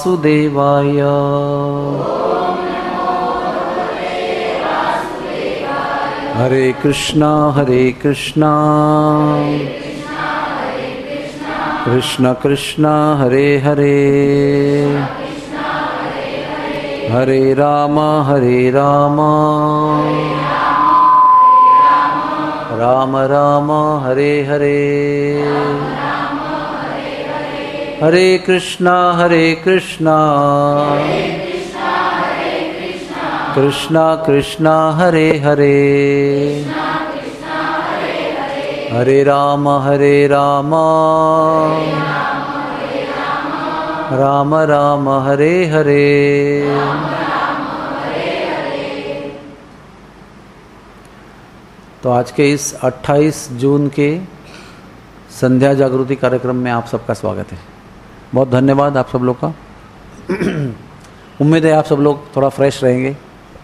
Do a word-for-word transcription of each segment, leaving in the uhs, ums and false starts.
वासुदेवाय। हरे कृष्णा हरे कृष्णा कृष्ण कृष्ण हरे हरे, हरे राम हरे राम राम राम हरे हरे, हरे कृष्णा हरे कृष्णा कृष्णा कृष्णा हरे हरे, हरे राम हरे राम राम राम हरे हरे। तो आज के इस अट्ठाईस जून के संध्या जागृति कार्यक्रम में आप सबका स्वागत है। बहुत धन्यवाद आप सब लोग का। उम्मीद है आप सब लोग थोड़ा फ्रेश रहेंगे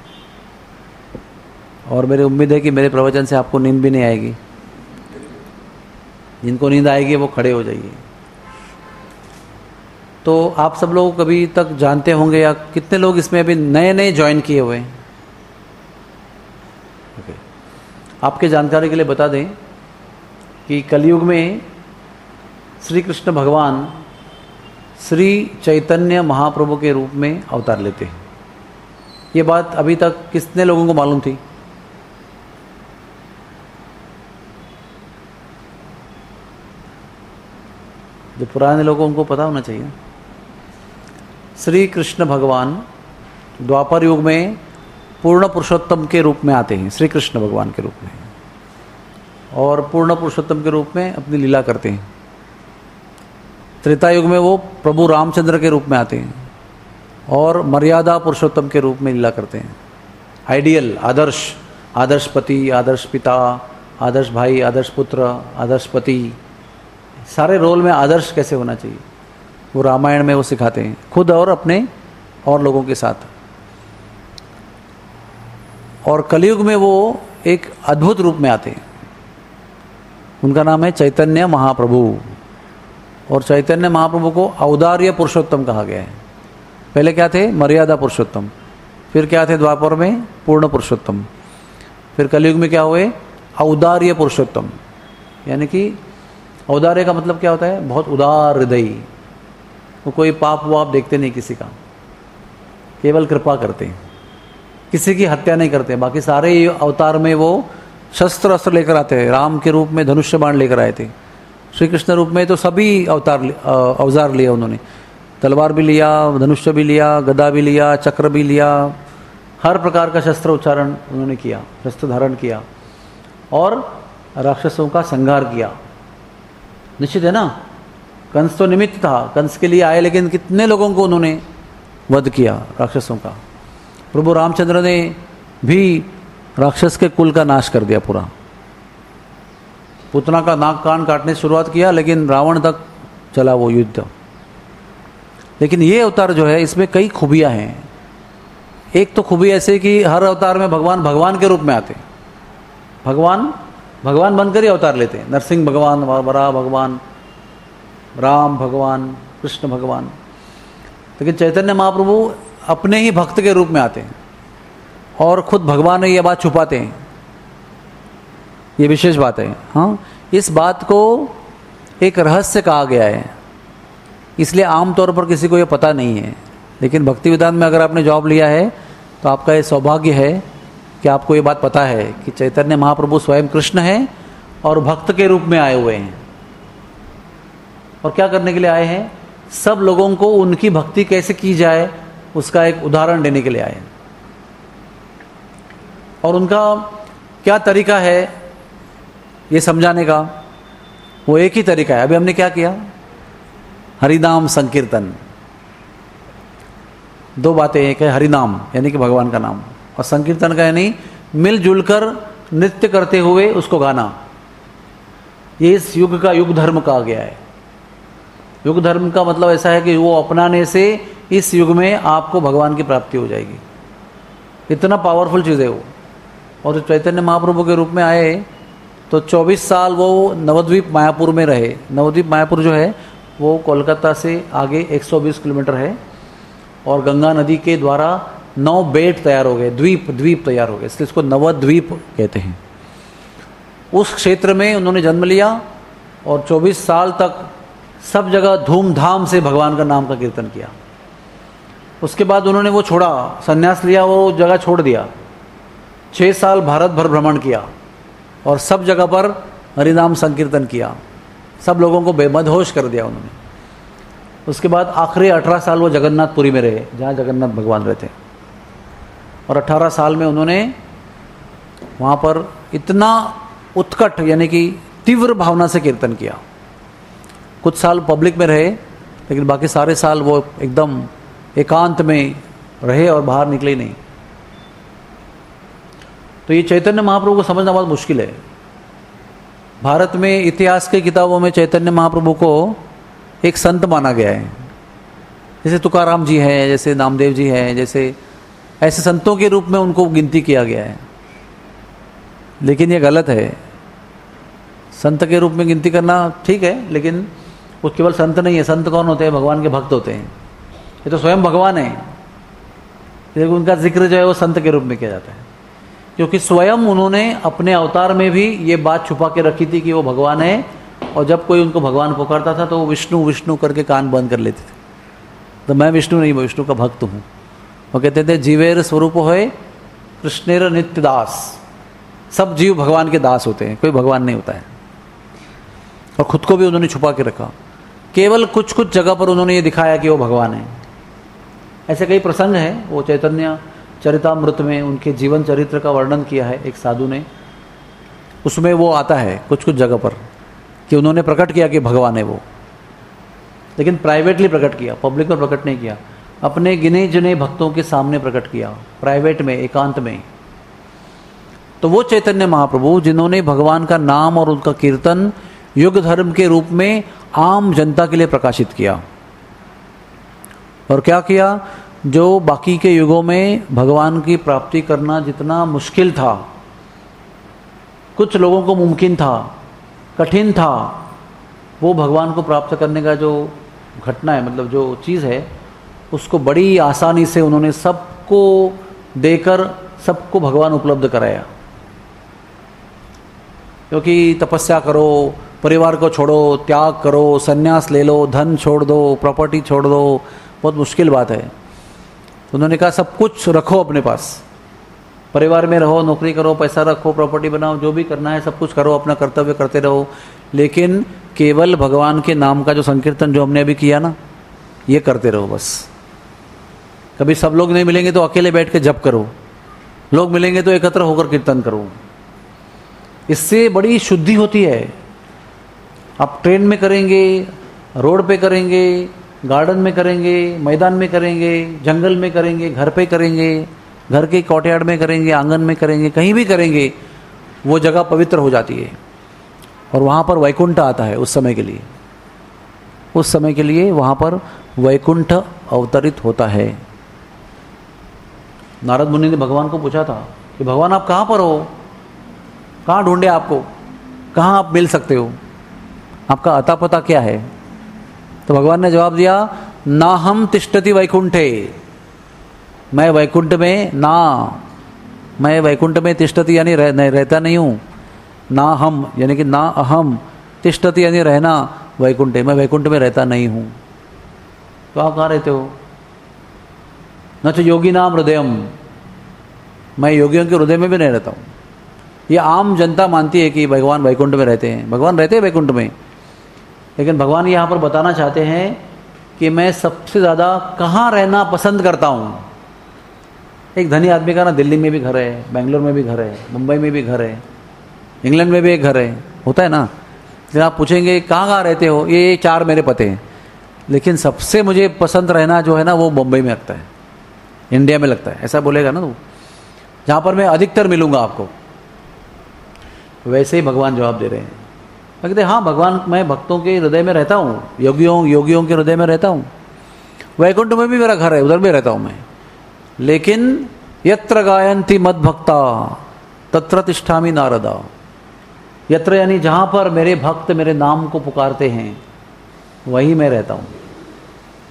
और मेरी उम्मीद है कि मेरे प्रवचन से आपको नींद भी नहीं आएगी। जिनको नींद आएगी वो खड़े हो जाइए। तो आप सब लोग कभी तक जानते होंगे या कितने लोग इसमें अभी नए नए ज्वाइन किए हुए हैं? okay. आपके जानकारी के लिए बता दें कि कलयुग में श्री कृष्ण भगवान श्री चैतन्य महाप्रभु के रूप में अवतार लेते हैं। ये बात अभी तक कितने लोगों को मालूम थी? जो पुराने लोगों उनको पता होना चाहिए। श्री कृष्ण भगवान द्वापर युग में पूर्ण पुरुषोत्तम के रूप में आते हैं, श्री कृष्ण भगवान के रूप में, और पूर्ण पुरुषोत्तम के रूप में अपनी लीला करते हैं। त्रेता युग में वो प्रभु रामचंद्र के रूप में आते हैं और मर्यादा पुरुषोत्तम के रूप में लीला करते हैं। आइडियल, आदर्श, आदर्श पति, आदर्श पिता, आदर्श भाई, आदर्श पुत्र, आदर्श पति, सारे रोल में आदर्श कैसे होना चाहिए वो रामायण में वो सिखाते हैं, खुद और अपने और लोगों के साथ। और कलयुग में वो एक अद्भुत रूप में आते हैं। उनका नाम है चैतन्य महाप्रभु। और चैतन्य महाप्रभु को औदार्य पुरुषोत्तम कहा गया है। पहले क्या थे? मर्यादा पुरुषोत्तम। फिर क्या थे द्वापर में? पूर्ण पुरुषोत्तम। फिर कलयुग में क्या हुए? औदार्य पुरुषोत्तम। यानी कि औदार्य का मतलब क्या होता है? बहुत उदार हृदय। वो कोई पाप वाप देखते नहीं किसी का, केवल कृपा करते हैं, किसी की हत्या नहीं करते। बाकी सारे अवतार में वो शस्त्र अस्त्र लेकर आते हैं। राम के रूप में धनुष्य बाण लेकर आए थे, श्री कृष्ण रूप में तो सभी अवतार अवजार लिया उन्होंने। तलवार भी लिया, धनुष्य भी लिया, गदा भी लिया, चक्र भी लिया, हर प्रकार का शस्त्र उच्चारण उन्होंने किया, शस्त्र धारण किया और राक्षसों का संहार किया। निश्चित है ना, कंस तो निमित्त था, कंस के लिए आए, लेकिन कितने लोगों को उन्होंने वध किया राक्षसों का। प्रभु रामचंद्र ने भी राक्षस के कुल का नाश कर दिया पूरा। पुतना का नाक कान काटने की शुरुआत किया, लेकिन रावण तक चला वो युद्ध। लेकिन ये अवतार जो है इसमें कई खूबियां हैं। एक तो खूबी ऐसे कि हर अवतार में भगवान भगवान के रूप में आते हैं। भगवान भगवान बनकर ही अवतार लेते हैं। नरसिंह भगवान, वराह भगवान, राम भगवान, कृष्ण भगवान। लेकिन चैतन्य महाप्रभु अपने ही भक्त के रूप में आते हैं और खुद भगवान ये बात छुपाते हैं। ये विशेष बात है। हाँ, इस बात को एक रहस्य कहा गया है, इसलिए आमतौर पर किसी को ये पता नहीं है। लेकिन भक्ति विधान में अगर आपने जॉब लिया है तो आपका ये सौभाग्य है कि आपको ये बात पता है कि चैतन्य महाप्रभु स्वयं कृष्ण है और भक्त के रूप में आए हुए हैं। और क्या करने के लिए आए हैं? सब लोगों को उनकी भक्ति कैसे की जाए उसका एक उदाहरण देने के लिए आए हैं। और उनका क्या तरीका है ये समझाने का, वो एक ही तरीका है। अभी हमने क्या किया? हरिनाम संकीर्तन। दो बातें, एक है हरिनाम यानी कि भगवान का नाम, और संकीर्तन का यानी मिलजुल कर नृत्य करते हुए उसको गाना। ये इस युग का युग धर्म कहा गया है। युग धर्म का मतलब ऐसा है कि वो अपनाने से इस युग में आपको भगवान की प्राप्ति हो जाएगी। इतना पावरफुल चीज़ है वो। और जो चैतन्य महाप्रभु के रूप में आए तो चौबीस साल वो नवद्वीप मायापुर में रहे। नवद्वीप मायापुर जो है वो कोलकाता से आगे एक सौ बीस किलोमीटर है और गंगा नदी के द्वारा नौ बेट तैयार हो गए, द्वीप द्वीप तैयार हो गए, इसलिए इसको नवद्वीप कहते हैं। उस क्षेत्र में उन्होंने जन्म लिया और चौबीस साल तक सब जगह धूमधाम से भगवान का नाम का कीर्तन किया। उसके बाद उन्होंने वो छोड़ा, संन्यास लिया, वो जगह छोड़ दिया। छः साल भारत भर भ्रमण किया और सब जगह पर हरिनाम संकीर्तन किया, सब लोगों को बेमदहोश कर दिया उन्होंने। उसके बाद आखिरी अठारह साल वो जगन्नाथपुरी में रहे, जहाँ जगन्नाथ भगवान रहते, और अठारह साल में उन्होंने वहाँ पर इतना उत्कट यानी कि तीव्र भावना से कीर्तन किया। कुछ साल पब्लिक में रहे, लेकिन बाकी सारे साल वो एकदम एकांत में रहे और बाहर निकले ही नहीं। तो ये चैतन्य महाप्रभु को समझना बहुत मुश्किल है। भारत में इतिहास के किताबों में चैतन्य महाप्रभु को एक संत माना गया है, जैसे तुकाराम जी हैं, जैसे नामदेव जी हैं, जैसे ऐसे संतों के रूप में उनको गिनती किया गया है। लेकिन ये गलत है। संत के रूप में गिनती करना ठीक है, लेकिन वो केवल संत नहीं है। संत कौन होते हैं? भगवान के भक्त होते हैं। ये तो स्वयं भगवान है, लेकिन उनका जिक्र जो है वो संत के रूप में किया जाता है, क्योंकि स्वयं उन्होंने अपने अवतार में भी ये बात छुपा के रखी थी कि वो भगवान है, और जब कोई उनको भगवान पुकारता था तो वो विष्णु विष्णु करके कान बंद कर लेते थे। तो मैं विष्णु नहीं, मैं विष्णु का भक्त हूँ। वो कहते थे जीवेर स्वरूप होए कृष्णेर नित्य दास। सब जीव भगवान के दास होते हैं, कोई भगवान नहीं होता है। और खुद को भी उन्होंने छुपा के रखा। केवल कुछ कुछ जगह पर उन्होंने ये दिखाया कि वो भगवान है। ऐसे कई प्रसंग हैं, वो चैतन्य चरितामृत में उनके जीवन चरित्र का वर्णन किया है एक साधु ने, उसमें वो आता है कुछ कुछ जगह पर कि उन्होंने प्रकट किया कि भगवान है वो, लेकिन प्राइवेटली प्रकट किया, पब्लिक में प्रकट नहीं किया। अपने गिने चुने भक्तों के सामने प्रकट किया, प्राइवेट में, एकांत में। तो वो चैतन्य महाप्रभु जिन्होंने भगवान का नाम और उनका कीर्तन युग धर्म के रूप में आम जनता के लिए प्रकाशित किया। और क्या किया? जो बाकी के युगों में भगवान की प्राप्ति करना जितना मुश्किल था, कुछ लोगों को मुमकिन था, कठिन था, वो भगवान को प्राप्त करने का जो घटना है, मतलब जो चीज़ है, उसको बड़ी आसानी से उन्होंने सबको देकर सबको भगवान उपलब्ध कराया। क्योंकि तपस्या करो, परिवार को छोड़ो, त्याग करो, संन्यास ले लो, धन छोड़ दो, प्रॉपर्टी छोड़ दो, बहुत मुश्किल बात है। उन्होंने कहा सब कुछ रखो अपने पास, परिवार में रहो, नौकरी करो, पैसा रखो, प्रॉपर्टी बनाओ, जो भी करना है सब कुछ करो, अपना कर्तव्य करते रहो, लेकिन केवल भगवान के नाम का जो संकीर्तन जो हमने अभी किया ना, ये करते रहो बस। कभी सब लोग नहीं मिलेंगे तो अकेले बैठ के जप करो, लोग मिलेंगे तो एकत्र होकर कीर्तन करो। इससे बड़ी शुद्धि होती है। आप ट्रेन में करेंगे, रोड पे करेंगे, गार्डन में करेंगे, मैदान में करेंगे, जंगल में करेंगे, घर पे करेंगे, घर के कोर्टयार्ड में करेंगे, आंगन में करेंगे, कहीं भी करेंगे, वो जगह पवित्र हो जाती है। और वहाँ पर वैकुंठ आता है उस समय के लिए, उस समय के लिए वहाँ पर वैकुंठ अवतरित होता है। नारद मुनि ने भगवान को पूछा था कि भगवान आप कहाँ पर हो, कहाँ ढूंढे आपको, कहाँ आप मिल सकते हो, आपका अता पता क्या है? तो भगवान ने जवाब दिया, ना हम तिष्ठति वैकुंठे, मैं वैकुंठ में ना, मैं वैकुंठ में तिष्ठति यानी रह, नहीं, रहता नहीं हूँ। ना हम यानी कि ना अहम, तिष्ठति यानी रहना, वैकुंठे मैं वैकुंठ में रहता नहीं हूँ। तो आप कहाँ रहते हो? न तो योगी नाम हृदयम, मैं योगियों के हृदय में भी नहीं रहता हूँ। ये आम जनता मानती है कि भगवान वैकुंठ में रहते हैं, भगवान रहते हैं वैकुंठ में, लेकिन भगवान यहाँ पर बताना चाहते हैं कि मैं सबसे ज़्यादा कहाँ रहना पसंद करता हूँ। एक धनी आदमी का ना दिल्ली में भी घर है, बेंगलोर में भी घर है, मुंबई में भी घर है, इंग्लैंड में भी एक घर है, होता है ना। जब आप पूछेंगे कहाँ कहाँ रहते हो, ये चार मेरे पते हैं, लेकिन सबसे मुझे पसंद रहना जो है ना वो मुंबई में लगता है, इंडिया में लगता है, ऐसा बोलेगा ना तो, जहाँ पर मैं अधिकतर मिलूँगा आपको। वैसे ही भगवान जवाब दे रहे हैं, कहते हाँ भगवान मैं भक्तों के हृदय में रहता हूँ, योगियों योगियों के हृदय में रहता हूँ, वैकुंठ में भी मेरा घर है, उधर भी रहता हूँ मैं, लेकिन यत्र गायन्ति मद्भक्ता तत्र तिष्ठामि नारदा। यत्र यानी जहाँ पर मेरे भक्त मेरे नाम को पुकारते हैं वहीं मैं रहता हूँ।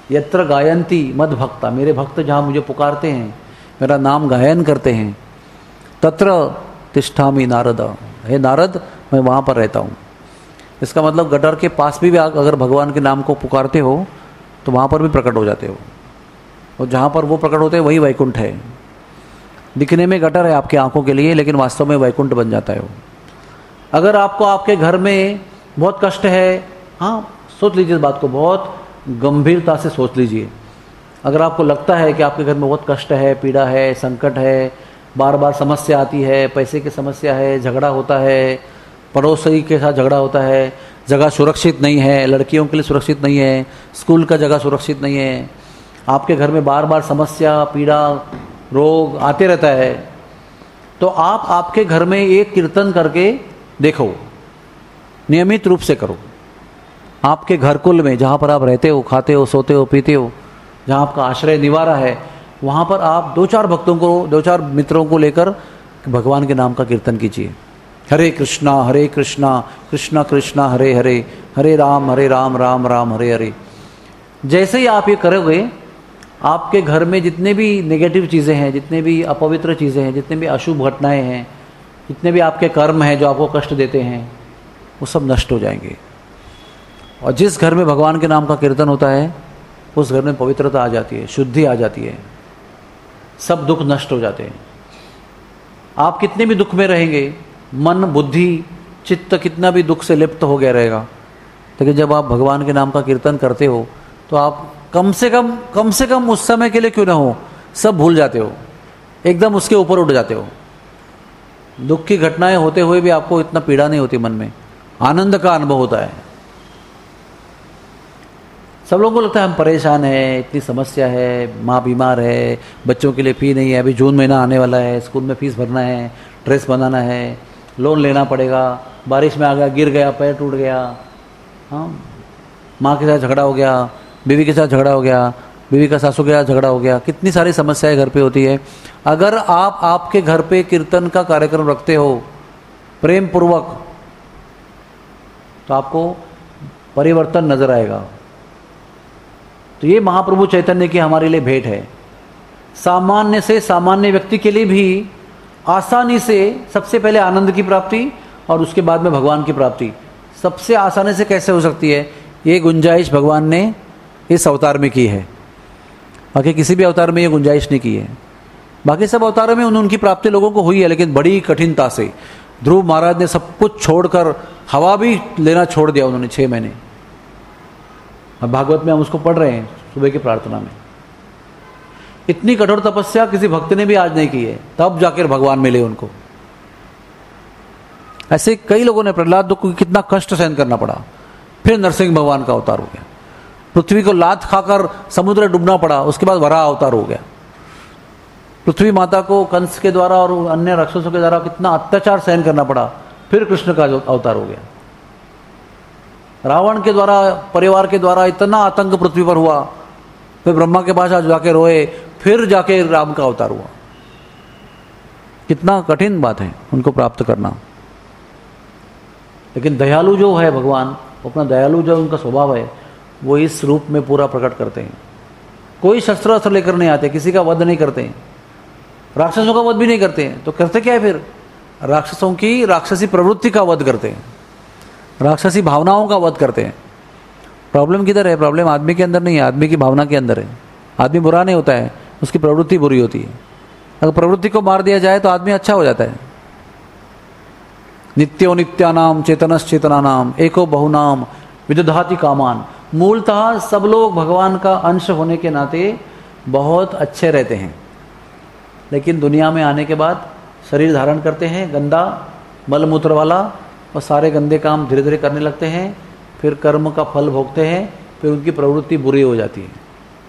यत्र गायन्ति मद भक्ता, मेरे भक्त जहाँ मुझे पुकारते हैं, मेरा नाम गायन करते हैं, तत्र तिष्ठामि नारद, हे नारद मैं वहाँ पर रहता हूँ। इसका मतलब गटर के पास भी, भी अगर भगवान के नाम को पुकारते हो तो वहाँ पर भी प्रकट हो जाते हो, और जहाँ पर वो प्रकट होते हैं वही वैकुंठ है। दिखने में गटर है आपकी आंखों के लिए, लेकिन वास्तव में वैकुंठ बन जाता है वो। अगर आपको आपके घर में बहुत कष्ट है, हाँ सोच लीजिए इस बात को, बहुत गंभीरता से सोच लीजिए। अगर आपको लगता है कि आपके घर में बहुत कष्ट है, पीड़ा है, संकट है, बार बार समस्या आती है, पैसे की समस्या है, झगड़ा होता है, पड़ोसी के साथ झगड़ा होता है, जगह सुरक्षित नहीं है, लड़कियों के लिए सुरक्षित नहीं है, स्कूल का जगह सुरक्षित नहीं है, आपके घर में बार बार समस्या, पीड़ा, रोग आते रहता है, तो आप आपके घर में एक कीर्तन करके देखो, नियमित रूप से करो। आपके घर कुल में जहाँ पर आप रहते हो, खाते हो, सोते हो, पीते हो, जहाँ आपका आश्रय निवारा है, वहाँ पर आप दो चार भक्तों को, दो चार मित्रों को लेकर भगवान के नाम का कीर्तन कीजिए। हरे कृष्णा हरे कृष्णा कृष्णा कृष्णा हरे हरे, हरे राम हरे राम राम राम हरे हरे। जैसे ही आप ये करोगे, आपके घर में जितने भी नेगेटिव चीज़ें हैं, जितने भी अपवित्र चीज़ें हैं, जितने भी अशुभ घटनाएं हैं, जितने भी आपके कर्म हैं जो आपको कष्ट देते हैं, वो सब नष्ट हो जाएंगे। और जिस घर में भगवान के नाम का कीर्तन होता है, उस घर में पवित्रता आ जाती है, शुद्धि आ जाती है, सब दुख नष्ट हो जाते हैं। आप कितने भी दुख में रहेंगे, मन बुद्धि चित्त कितना भी दुख से लिप्त हो गया रहेगा, लेकिन जब आप भगवान के नाम का कीर्तन करते हो तो आप कम से कम कम से कम उस समय के लिए क्यों ना हो, सब भूल जाते हो, एकदम उसके ऊपर उठ जाते हो। दुख की घटनाएं होते हुए भी आपको इतना पीड़ा नहीं होती, मन में आनंद का अनुभव होता है। सब लोगों को लगता है हम परेशान हैं, इतनी समस्या है, माँ बीमार है, बच्चों के लिए फी नहीं है, अभी जून महीना आने वाला है, स्कूल में फीस भरना है, ड्रेस बनाना है, लोन लेना पड़ेगा, बारिश में आ गया, गिर गया, पैर टूट गया, हाँ माँ के साथ झगड़ा हो गया, बीवी के साथ झगड़ा हो गया, बीवी का सासू के साथ झगड़ा हो गया, कितनी सारी समस्याएं घर पे होती है। अगर आप आपके घर पे कीर्तन का कार्यक्रम रखते हो प्रेम पूर्वक, तो आपको परिवर्तन नजर आएगा। तो ये महाप्रभु चैतन्य की हमारे लिए भेंट है। सामान्य से सामान्य व्यक्ति के लिए भी आसानी से सबसे पहले आनंद की प्राप्ति और उसके बाद में भगवान की प्राप्ति सबसे आसानी से कैसे हो सकती है, ये गुंजाइश भगवान ने इस अवतार में की है। बाकी किसी भी अवतार में ये गुंजाइश नहीं की है। बाकी सब अवतारों में उन उनकी प्राप्ति लोगों को हुई है, लेकिन बड़ी कठिनता से। ध्रुव महाराज ने सब कुछ छोड़कर हवा भी लेना छोड़ दिया उन्होंने छः महीने। अब भागवत में हम उसको पढ़ रहे हैं सुबह की प्रार्थना में। इतनी कठोर तपस्या किसी भक्त ने भी आज नहीं की है, तब जाकर भगवान मिले उनको। ऐसे कई लोगों ने, प्रहलाद को कितना कष्ट सहन करना पड़ा, फिर नरसिंह भगवान का अवतार हो गया। पृथ्वी को लात खाकर समुद्र डूबना पड़ा, उसके बाद वराह अवतार हो गया। पृथ्वी माता को कंस के द्वारा और अन्य राक्षसों के द्वारा कितना अत्याचार सहन करना पड़ा, फिर कृष्ण का अवतार हो गया। रावण के द्वारा, परिवार के द्वारा इतना आतंक पृथ्वी पर हुआ, फिर ब्रह्मा के पास जाके रोए, फिर जाके राम का अवतार हुआ। कितना कठिन बात है उनको प्राप्त करना। लेकिन दयालु जो है भगवान, अपना दयालु जो उनका स्वभाव है, वो इस रूप में पूरा प्रकट करते हैं। कोई शस्त्र अस्त्र लेकर नहीं आते, किसी का वध नहीं करते हैं, राक्षसों का वध भी नहीं करते हैं। तो करते क्या है फिर? राक्षसों की राक्षसी प्रवृत्ति का वध करते हैं, राक्षसी भावनाओं का वध करते हैं। प्रॉब्लम किधर है? प्रॉब्लम आदमी के अंदर नहीं है, आदमी की भावना के अंदर है। आदमी बुरा नहीं होता है, उसकी प्रवृत्ति बुरी होती है। अगर प्रवृत्ति को मार दिया जाए तो आदमी अच्छा हो जाता है। नित्यो नित्यानाम चेतनश्चेतनानाम एको बहुनाम विदधाति कामान। मूलतः सब लोग भगवान का अंश होने के नाते बहुत अच्छे रहते हैं, लेकिन दुनिया में आने के बाद शरीर धारण करते हैं गंदा मलमूत्र वाला, और सारे गंदे काम धीरे धीरे करने लगते हैं, फिर कर्म का फल भोगते हैं, फिर उनकी प्रवृत्ति बुरी हो जाती है।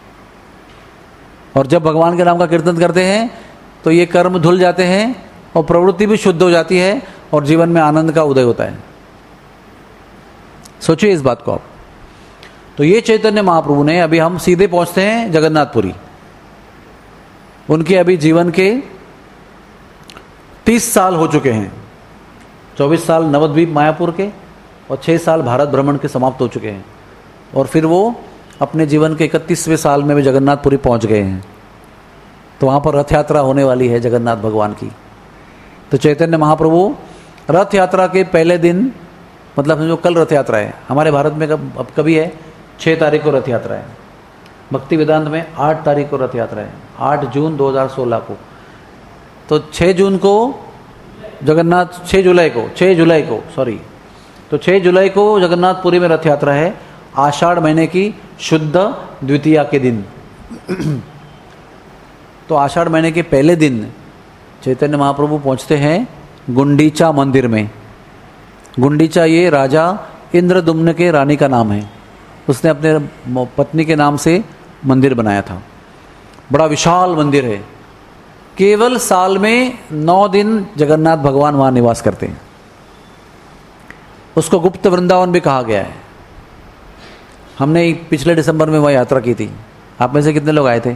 और जब भगवान के नाम का कीर्तन करते हैं तो ये कर्म धुल जाते हैं और प्रवृत्ति भी शुद्ध हो जाती है और जीवन में आनंद का उदय होता है। सोचिए इस बात को आप। तो ये चैतन्य महाप्रभु ने, अभी हम सीधे पहुंचते हैं जगन्नाथपुरी। उनके अभी जीवन के तीस साल हो चुके हैं। चौबीस साल नवद्वीप मायापुर के और छः साल भारत भ्रमण के समाप्त हो चुके हैं। और फिर वो अपने जीवन के इकतीसवें साल में वे जगन्नाथपुरी पहुंच गए हैं। तो वहाँ पर रथ यात्रा होने वाली है जगन्नाथ भगवान की। तो चैतन्य महाप्रभु रथ यात्रा के पहले दिन, मतलब समझो कल रथ यात्रा है हमारे भारत में, कब अब कभी है, छः तारीख को रथ यात्रा है। भक्ति वेदांत में आठ तारीख को रथ यात्रा है, आठ जून दो हज़ार सोलह को। तो छः जून को जगन्नाथ, छः जुलाई को छः जुलाई को सॉरी तो छः जुलाई को जगन्नाथपुरी में रथ यात्रा है, आषाढ़ महीने की शुद्ध द्वितीया के दिन। तो आषाढ़ महीने के पहले दिन चैतन्य महाप्रभु पहुंचते हैं गुंडीचा मंदिर में। गुंडीचा ये राजा इंद्रदुम्न के रानी का नाम है, उसने अपने पत्नी के नाम से मंदिर बनाया था। बड़ा विशाल मंदिर है। केवल साल में नौ दिन जगन्नाथ भगवान वहाँ निवास करते हैं। उसको गुप्त वृंदावन भी कहा गया है। हमने पिछले दिसंबर में वह यात्रा की थी। आप में से कितने लोग आए थे?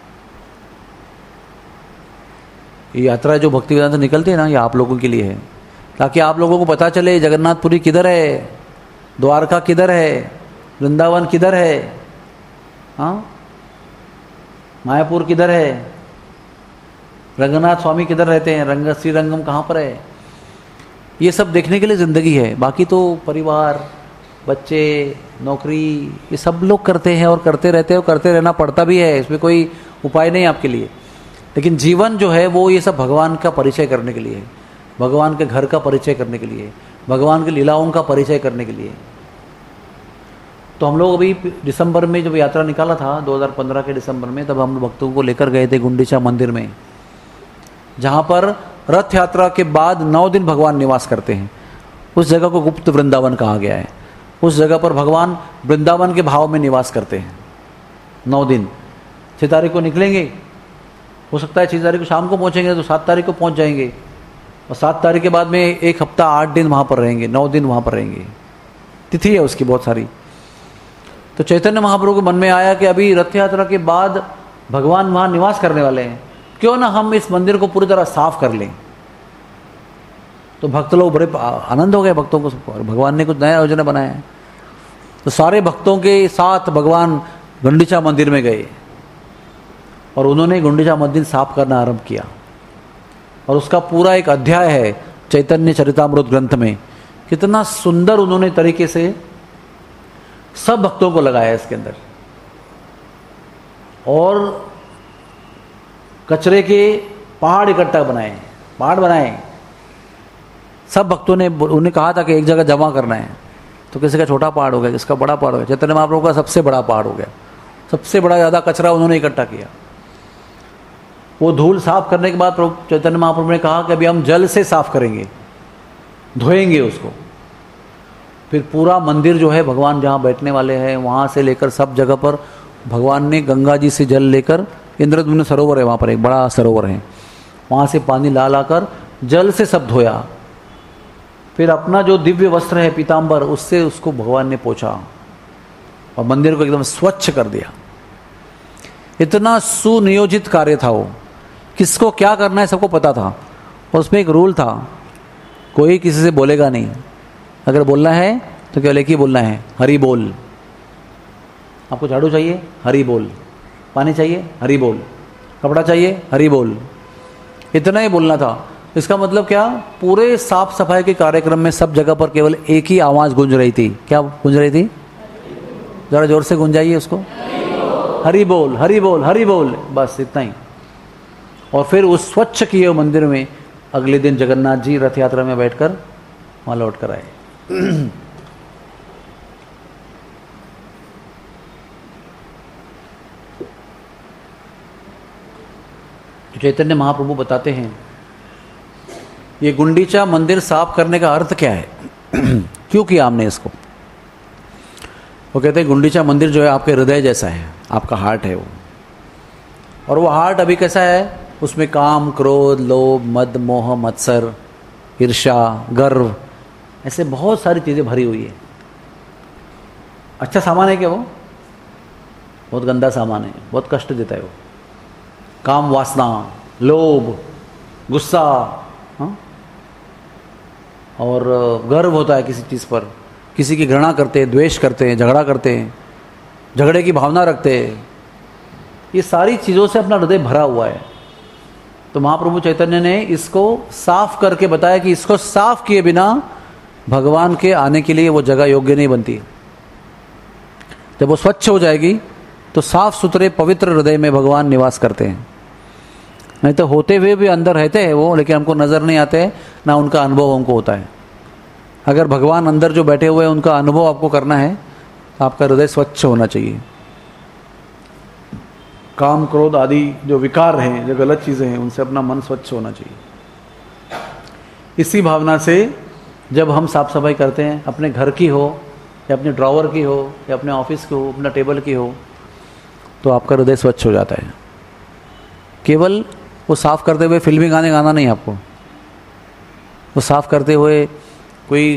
ये यात्रा जो भक्ति वेदांत से निकलती है ना, ये आप लोगों के लिए है, ताकि आप लोगों को पता चले जगन्नाथपुरी किधर है, द्वारका किधर है, वृंदावन किधर है, हाँ मायापुर किधर है, रंगनाथ स्वामी किधर रहते हैं, रंग श्रीरंगम कहाँ पर है। ये सब देखने के लिए ज़िंदगी है। बाकी तो परिवार, बच्चे, नौकरी, ये सब लोग करते हैं और करते रहते हैं और करते रहना पड़ता भी है, इसमें कोई उपाय नहीं आपके लिए। लेकिन जीवन जो है वो ये सब भगवान का परिचय करने के लिए है, भगवान के घर का परिचय करने के लिए, भगवान की लीलाओं का परिचय करने के लिए। तो हम लोग अभी दिसंबर में जब यात्रा निकाला था दो हज़ार पंद्रह के दिसंबर में, तब हम भक्तों को लेकर गए थे गुंडीचा मंदिर में, जहाँ पर रथ यात्रा के बाद नौ दिन भगवान निवास करते हैं। उस जगह को गुप्त वृंदावन कहा गया है। उस जगह पर भगवान वृंदावन के भाव में निवास करते हैं नौ दिन। छः तारीख को निकलेंगे, हो सकता है छः तारीख को शाम को पहुँचेंगे तो सात तारीख को पहुँच जाएंगे, और सात तारीख के बाद में एक हफ्ता आठ दिन वहाँ पर रहेंगे, नौ दिन वहाँ पर रहेंगे। तिथि है उसकी बहुत सारी। तो चैतन्य महाप्रभु के मन में आया कि अभी रथ यात्रा के बाद भगवान वहाँ निवास करने वाले हैं, क्यों ना हम इस मंदिर को पूरी तरह साफ कर लें। तो भक्त लोग बड़े आनंद हो गए भक्तों को, भगवान ने कुछ नया योजना बनाया है। तो सारे भक्तों के साथ भगवान गुंडीचा मंदिर में गए और उन्होंने गुंडीचा मंदिर साफ करना आरंभ किया। और उसका पूरा एक अध्याय है चैतन्य चरितामृत ग्रंथ में। कितना सुंदर उन्होंने तरीके से सब भक्तों को लगाया इसके अंदर। और कचरे के पहाड़ इकट्ठा बनाए, पहाड़ बनाए। सब भक्तों ने उन्हें कहा था कि एक जगह जमा करना है, तो किसी का छोटा पहाड़ हो गया, किसका बड़ा पहाड़ हो गया। चैतन्य महाप्रभु का सबसे बड़ा पहाड़ हो गया। सबसे बड़ा ज़्यादा कचरा उन्होंने इकट्ठा किया। वो धूल साफ करने के बाद प्रभु चैतन्य महाप्रभु ने कहा कि अभी हम जल से साफ करेंगे, धोएंगे उसको। फिर पूरा मंदिर जो है भगवान जहाँ बैठने वाले हैं वहाँ से लेकर सब जगह पर भगवान ने गंगा जी से जल लेकर, इंद्रद्युम्न सरोवर है वहाँ पर, एक बड़ा सरोवर है, वहाँ से पानी ला लाकर जल से सब धोया। फिर अपना जो दिव्य वस्त्र है पीताम्बर, उससे उसको भगवान ने पोंछा और मंदिर को एकदम स्वच्छ कर दिया। इतना सुनियोजित कार्य था वो। किसको क्या करना है सबको पता था। और उसमें एक रूल था, कोई किसी से बोलेगा नहीं। अगर बोलना है तो केवल एक ही बोलना है, हरि बोल। आपको झाड़ू चाहिए, हरि बोल। पानी चाहिए, हरि बोल। कपड़ा चाहिए, हरि बोल। इतना ही बोलना था। इसका मतलब क्या, पूरे साफ सफाई के कार्यक्रम में सब जगह पर केवल एक ही आवाज़ गूंज रही थी। क्या गूंज रही थी? ज़रा जोर से गूंजाइए उसको। हरि बोल, हरि बोल, हरि बोल, बस इतना ही। और फिर उस स्वच्छ किए हुए मंदिर में अगले दिन जगन्नाथ जी रथ यात्रा में बैठकर वहाँ लौट कर आए। चैतन्य महाप्रभु बताते हैं ये गुंडीचा मंदिर साफ करने का अर्थ क्या है, क्यों किया हमने इसको। वो कहते हैं गुंडीचा मंदिर जो है आपके हृदय जैसा है, आपका हार्ट है वो। और वो हार्ट अभी कैसा है, उसमें काम, क्रोध, लोभ, मद, मोह, मत्सर, ईर्ष्या, गर्व, ऐसे बहुत सारी चीज़ें भरी हुई है। अच्छा सामान है क्या वो? बहुत गंदा सामान है, बहुत कष्ट देता है वो। काम वासना, लोभ, गुस्सा, हाँ? और गर्व होता है किसी चीज़ पर, किसी की घृणा करते हैं, द्वेष करते हैं, झगड़ा करते हैं, झगड़े की भावना रखते हैं, ये सारी चीज़ों से अपना हृदय भरा हुआ है। तो महाप्रभु चैतन्य ने इसको साफ करके बताया कि इसको साफ किए बिना भगवान के आने के लिए वो जगह योग्य नहीं बनती। जब वो स्वच्छ हो जाएगी तो साफ सुथरे पवित्र हृदय में भगवान निवास करते हैं। नहीं तो होते हुए भी अंदर रहते हैं वो, लेकिन हमको नज़र नहीं आते, ना उनका अनुभव हमको होता है। अगर भगवान अंदर जो बैठे हुए हैं उनका अनुभव आपको करना है तो आपका हृदय स्वच्छ होना चाहिए। काम क्रोध आदि जो विकार हैं, जो गलत चीज़ें हैं, उनसे अपना मन स्वच्छ होना चाहिए। इसी भावना से जब हम साफ सफाई करते हैं, अपने घर की हो या अपने ड्रॉवर की हो या अपने ऑफिस की हो, अपना टेबल की हो, तो आपका हृदय स्वच्छ हो जाता है। केवल वो साफ़ करते हुए फिल्मी गाने गाना नहीं आपको, वो साफ़ करते हुए कोई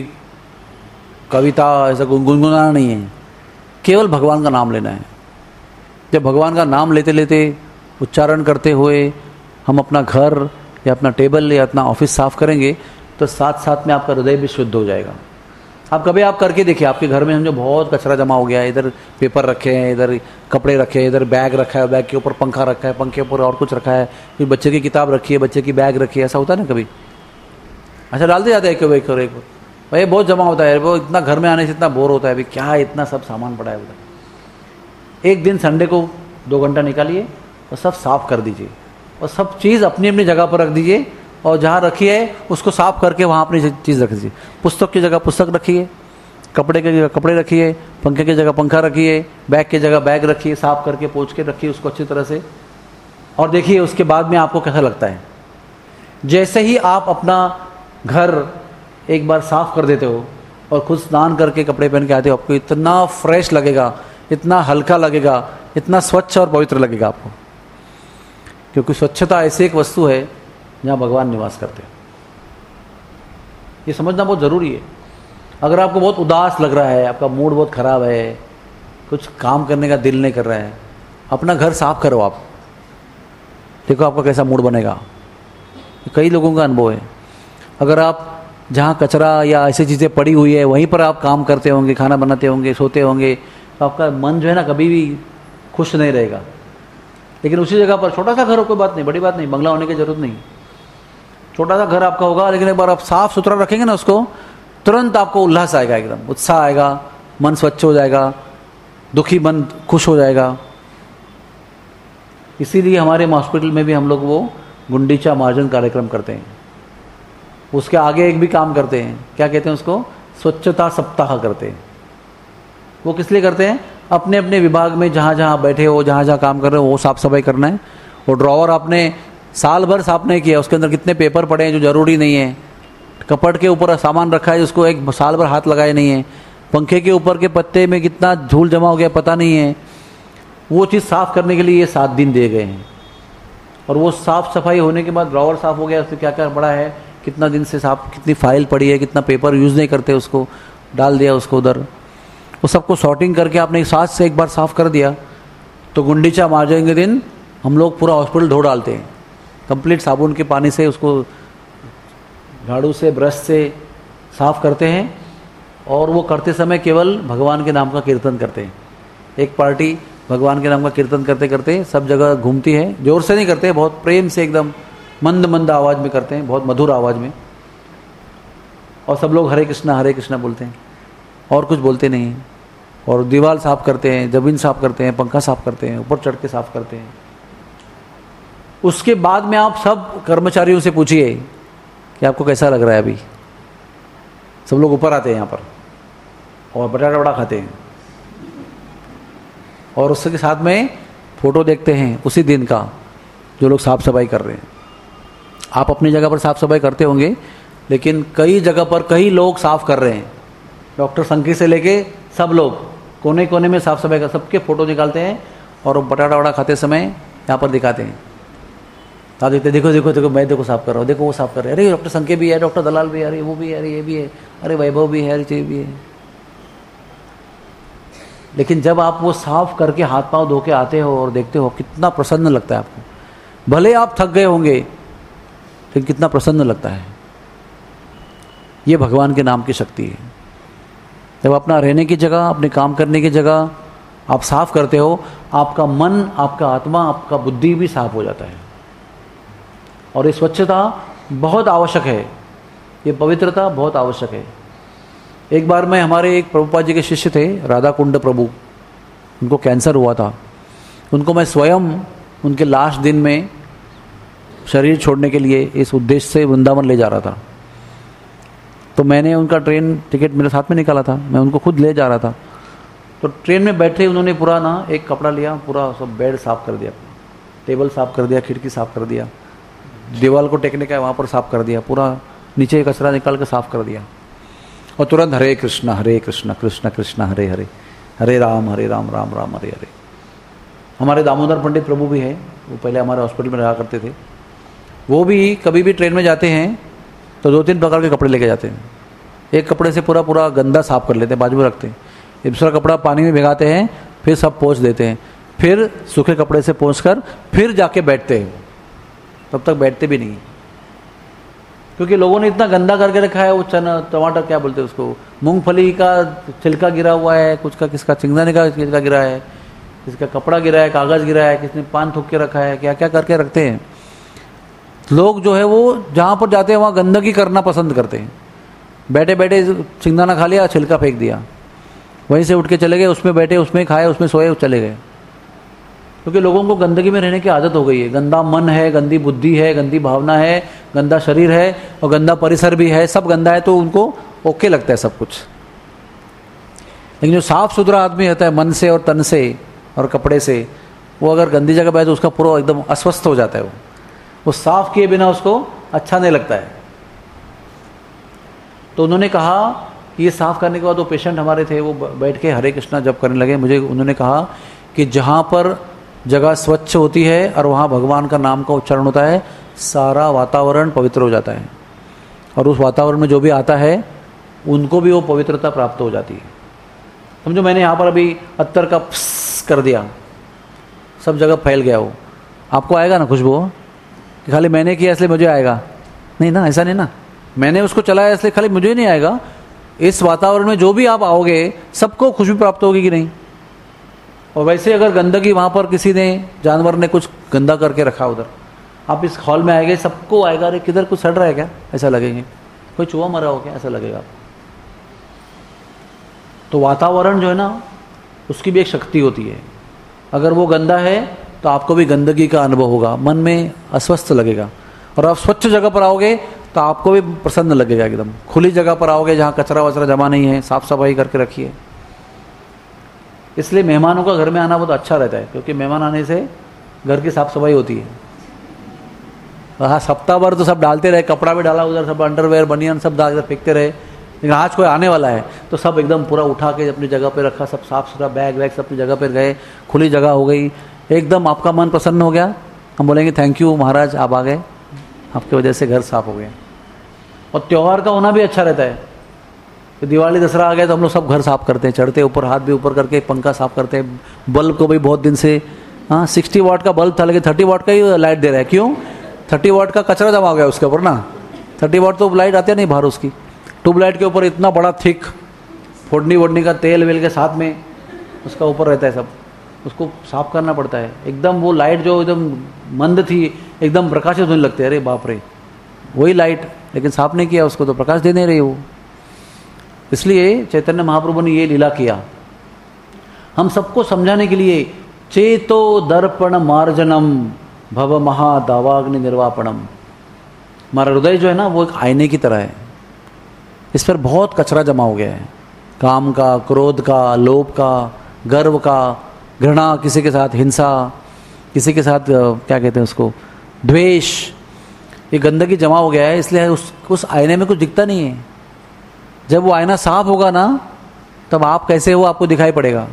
कविता ऐसा गुनगुनाना नहीं है, केवल भगवान का नाम लेना है। जब भगवान का नाम लेते लेते उच्चारण करते हुए हम अपना घर या अपना टेबल या अपना ऑफिस साफ़ करेंगे तो साथ साथ में आपका हृदय भी शुद्ध हो जाएगा। आप कभी आप करके देखिए, आपके घर में समझो बहुत कचरा जमा हो गया है, इधर पेपर रखे हैं, इधर कपड़े रखे हैं, इधर बैग रखा है, बैग के ऊपर पंखा रखा है, पंखे के ऊपर और कुछ रखा है, फिर बच्चे की किताब रखी है, बच्चे की बैग रखी है, ऐसा होता है ना कभी? अच्छा डालते जाते हैं एक एक और एक भाई, बहुत जमा होता है, वो इतना घर में आने से इतना बोर होता है, अभी क्या इतना सब सामान पड़ा है उधर। एक दिन संडे को दो घंटा निकालिए और सब साफ कर दीजिए और सब चीज़ अपनी अपनी जगह पर रख दीजिए, और जहाँ रखी है उसको साफ करके वहाँ अपनी चीज़ रख दीजिए। पुस्तक की जगह पुस्तक रखिए, कपड़े की जगह कपड़े रखिए, पंखे की जगह पंखा रखिए, बैग की जगह बैग रखिए, साफ करके पोंछ के रखिए उसको अच्छी तरह से, और देखिए उसके बाद में आपको कैसा लगता है। जैसे ही आप अपना घर एक बार साफ कर देते हो और खुद स्नान करके कपड़े पहन के आते हो, आपको इतना फ्रेश लगेगा, इतना हल्का लगेगा, इतना स्वच्छ और पवित्र लगेगा आपको। क्योंकि स्वच्छता ऐसी एक वस्तु है जहाँ भगवान निवास करते हैं। ये समझना बहुत ज़रूरी है। अगर आपको बहुत उदास लग रहा है, आपका मूड बहुत ख़राब है, कुछ काम करने का दिल नहीं कर रहा है, अपना घर साफ करो आप, देखो आपका कैसा मूड बनेगा। कई लोगों का अनुभव है। अगर आप जहाँ कचरा या ऐसी चीज़ें पड़ी हुई है वहीं पर आप काम करते होंगे, खाना बनाते होंगे, सोते होंगे, तो आपका मन जो है ना कभी भी खुश नहीं रहेगा। लेकिन उसी जगह पर छोटा सा घर हो, कोई बात नहीं, बड़ी बात नहीं, बंगला होने की ज़रूरत नहीं, छोटा सा घर आपका होगा, लेकिन एक बार आप साफ सुथरा रखेंगे ना उसको, तुरंत आपको उल्लास आएगा, एकदम उत्साह आएगा, मन स्वच्छ हो जाएगा, दुखी मन खुश हो जाएगा। इसीलिए हमारे हॉस्पिटल में भी हम लोग वो गुंडीचा मार्जन कार्यक्रम करते हैं। उसके आगे एक भी काम करते हैं, क्या कहते हैं उसको, स्वच्छता सप्ताह करते हैं। वो किस लिए करते हैं? अपने अपने विभाग में जहाँ जहाँ बैठे हो, जहाँ जहाँ काम कर रहे हो, वो साफ सफाई करना है। वो ड्रॉवर आपने साल भर साफ नहीं किया, उसके अंदर कितने पेपर पड़े हैं जो ज़रूरी नहीं है, कपड़ के ऊपर सामान रखा है जिसको एक साल भर हाथ लगाए नहीं है, पंखे के ऊपर के पत्ते में कितना धूल जमा हो गया पता नहीं है, वो चीज़ साफ़ करने के लिए ये सात दिन दिए गए हैं। और वो साफ़ सफाई होने के बाद ड्रॉवर साफ़ हो गया, उससे क्या क्या पड़ा है, कितना दिन से साफ, कितनी फाइल पड़ी है, कितना पेपर यूज़ नहीं करते, उसको डाल दिया उसको उधर, वो सबको सॉर्टिंग करके आपने साथ से एक बार साफ़ कर दिया, तो गुंडीचा मार्जन के दिन हम लोग पूरा हॉस्पिटल धो डालते हैं, कंप्लीट साबुन के पानी से उसको झाड़ू से ब्रश से साफ़ करते हैं। और वो करते समय केवल भगवान के नाम का कीर्तन करते हैं। एक पार्टी भगवान के नाम का कीर्तन करते करते सब जगह घूमती है, जोर से नहीं करते, बहुत प्रेम से एकदम मंद मंद आवाज़ में करते हैं, बहुत मधुर आवाज़ में, और सब लोग हरे कृष्णा हरे कृष्णा बोलते हैं और कुछ बोलते नहीं हैं। और दीवार साफ़ करते हैं, ज़मीन साफ़ करते हैं, पंखा साफ़ करते हैं, ऊपर चढ़ के साफ़ करते हैं। उसके बाद में आप सब कर्मचारियों से पूछिए कि आपको कैसा लग रहा है। अभी सब लोग ऊपर आते हैं यहाँ पर और बटाटा बड़ा खाते हैं, और उसके साथ में फ़ोटो देखते हैं उसी दिन का जो लोग साफ़ सफाई कर रहे हैं। आप अपनी जगह पर साफ़ सफाई करते होंगे, लेकिन कई जगह पर कई लोग साफ़ कर रहे हैं, डॉक्टर संकी से लेके सब लोग कोने कोने में साफ़ सफाई का सबके फ़ोटो निकालते हैं और बटाटा वड़ा खाते समय यहाँ पर दिखाते हैं। आप देखते देखो देखो देखो मैं देखो साफ़ कर रहा हूँ, देखो वो साफ़ कर रहे हैं, अरे डॉक्टर संके भी है, डॉक्टर दलाल भी है, अरे वो भी है, अरे ये भी है, अरे वैभव भी है, अरे ये भी है। लेकिन जब आप वो साफ़ करके हाथ पांव धो के आते हो और देखते हो, कितना प्रसन्न लगता है आपको। भले आप थक गए होंगे, लेकिन कितना प्रसन्न लगता है। ये भगवान के नाम की शक्ति है। जब अपना रहने की जगह, अपने काम करने की जगह आप साफ करते हो, आपका मन, आपका आत्मा, आपका बुद्धि भी साफ हो जाता है। और ये स्वच्छता बहुत आवश्यक है, ये पवित्रता बहुत आवश्यक है। एक बार मैं, हमारे एक प्रभुपाद जी के शिष्य थे, राधा कुंड प्रभु, उनको कैंसर हुआ था। उनको मैं स्वयं उनके लास्ट दिन में शरीर छोड़ने के लिए इस उद्देश्य से वृंदावन ले जा रहा था। तो मैंने उनका ट्रेन टिकट मेरे साथ में निकाला था, मैं उनको खुद ले जा रहा था। तो ट्रेन में बैठे उन्होंने पूरा ना एक कपड़ा लिया, पूरा सब बेड साफ कर दिया, टेबल साफ कर दिया, खिड़की साफ कर दिया, दीवार को टेकने का वहाँ पर साफ कर दिया, पूरा नीचे कचरा निकाल के साफ कर दिया। और तुरंत हरे कृष्णा हरे कृष्णा कृष्ण कृष्ण हरे हरे, हरे राम हरे राम राम राम हरे हरे। हमारे दामोदर पंडित प्रभु भी है, वो पहले हमारे हॉस्पिटल में रहा करते थे। वो भी कभी भी ट्रेन में जाते हैं तो दो तीन प्रकार के कपड़े लेके जाते हैं। एक कपड़े से पूरा पूरा गंदा साफ कर लेते हैं, बाजू में रखते हैं। दूसरा कपड़ा पानी में भिगाते हैं, फिर सब पोंछ देते हैं, फिर सूखे कपड़े से पोंछ कर फिर जाके बैठते हैं। तब तक बैठते भी नहीं, क्योंकि लोगों ने इतना गंदा करके रखा है। वो चना टमाटर क्या बोलते हैं उसको, मूंगफली का छिलका गिरा हुआ है, कुछ का किसका चिंगदाने का छिलका गिरा है, किसका कपड़ा गिरा है, कागज़ गिरा है, किसने पान थूक के रखा है, क्या क्या करके रखते हैं। लोग जो है वो जहाँ पर जाते हैं वहाँ गंदगी करना पसंद करते हैं। बैठे बैठे चिंगदाना खा लिया, छिलका फेंक दिया, वहीं से उठ के चले गए, उसमें बैठे, उसमें खाए, उसमें सोए, चले गए। क्योंकि लोगों को गंदगी में रहने की आदत हो गई है। गंदा मन है, गंदी बुद्धि है, गंदी भावना है, गंदा शरीर है और गंदा परिसर भी है, सब गंदा है, तो उनको ओके लगता है सब कुछ। लेकिन जो साफ सुथरा आदमी होता है मन से और तन से और कपड़े से, वो अगर गंदी जगह बैठे तो उसका पूरा एकदम अस्वस्थ हो जाता है। वो वो साफ किए बिना उसको अच्छा नहीं लगता है। तो उन्होंने कहा कि ये साफ करने के बाद वो पेशेंट हमारे थे, वो बैठ के हरे कृष्णा जप करने लगे। मुझे उन्होंने कहा कि जहाँ पर जगह स्वच्छ होती है और वहाँ भगवान का नाम का उच्चारण होता है, सारा वातावरण पवित्र हो जाता है, और उस वातावरण में जो भी आता है उनको भी वो पवित्रता प्राप्त हो जाती है। समझो मैंने यहाँ पर अभी अत्तर का प्स कर दिया, सब जगह फैल गया, वो आपको आएगा ना खुशबू, कि खाली मैंने किया इसलिए मुझे आएगा? नहीं ना, ऐसा नहीं ना। मैंने उसको चलाया इसलिए खाली मुझे नहीं आएगा। इस वातावरण में जो भी आप आओगे सबको खुशबू प्राप्त होगी कि नहीं। और वैसे अगर गंदगी वहाँ पर किसी ने, जानवर ने कुछ गंदा करके रखा उधर, आप इस हॉल में आएंगे, सबको आएगा अरे किधर कुछ सड़ रहा है क्या, ऐसा लगेंगे, कोई चूहा मरा हो क्या, ऐसा लगेगा। तो वातावरण जो है ना, उसकी भी एक शक्ति होती है। अगर वो गंदा है तो आपको भी गंदगी का अनुभव होगा, मन में अस्वस्थ लगेगा। और आप स्वच्छ जगह पर आओगे तो आपको भी प्रसन्न लगेगा, एकदम खुली जगह पर आओगे जहाँ कचरा वचरा जमा नहीं है, साफ सफाई करके रखिए। इसलिए मेहमानों का घर में आना बहुत अच्छा रहता है, क्योंकि मेहमान आने से घर की साफ सफाई होती है। हाँ, सप्ताह भर तो सब डालते रहे, कपड़ा भी डाला उधर, सब अंडरवेयर बनियान सब डाल फेंकते रहे, लेकिन आज कोई आने वाला है तो सब एकदम पूरा उठा के अपनी जगह पे रखा, सब साफ सुथरा, बैग वैग सब अपनी जगह पर गए, खुली जगह हो गई, एकदम आपका मन प्रसन्न हो गया। हम बोलेंगे थैंक यू महाराज, आप आ गए, आपकी वजह से घर साफ हो गया। और त्यौहार का होना भी अच्छा रहता है। तो दिवाली दसरा आ गया तो हम लोग सब घर साफ करते हैं, चढ़ते ऊपर, हाथ भी ऊपर करके पंखा साफ करते हैं। बल्ब को भी बहुत दिन से, हाँ सिक्सटी वाट का बल्ब था लेकिन थर्टी वाट का ही लाइट दे रहा है। क्यों? थर्टी वाट का कचरा जमा हो गया उसके ऊपर ना, थर्टी वाट तो लाइट आती है नहीं बाहर उसकी। ट्यूबलाइट के ऊपर इतना बड़ा थिक फोड़नी वोड़नी का तेल वेल के साथ में उसका ऊपर रहता है सब, उसको साफ करना पड़ता है। एकदम वो लाइट जो एकदम मंद थी एकदम प्रकाशित होने लगते हैं, अरे बाप रे वही लाइट, लेकिन साफ नहीं किया उसको तो प्रकाश दे नहीं रही वो। इसलिए चैतन्य महाप्रभु ने ये लीला किया हम सबको समझाने के लिए। चेतो दर्पण मार्जनम भव महादावाग्नि निर्वापणम। हमारा हृदय जो है ना वो एक आईने की तरह है, इस पर बहुत कचरा जमा हो गया है, काम का, क्रोध का, लोभ का, गर्व का, घृणा, किसी के साथ हिंसा, किसी के साथ क्या कहते हैं उसको, द्वेष, ये गंदगी जमा हो गया है। इसलिए उस उस आईने में कुछ दिखता नहीं है। जब वो आईना साफ होगा ना तब आप कैसे हो आपको दिखाई पड़ेगा।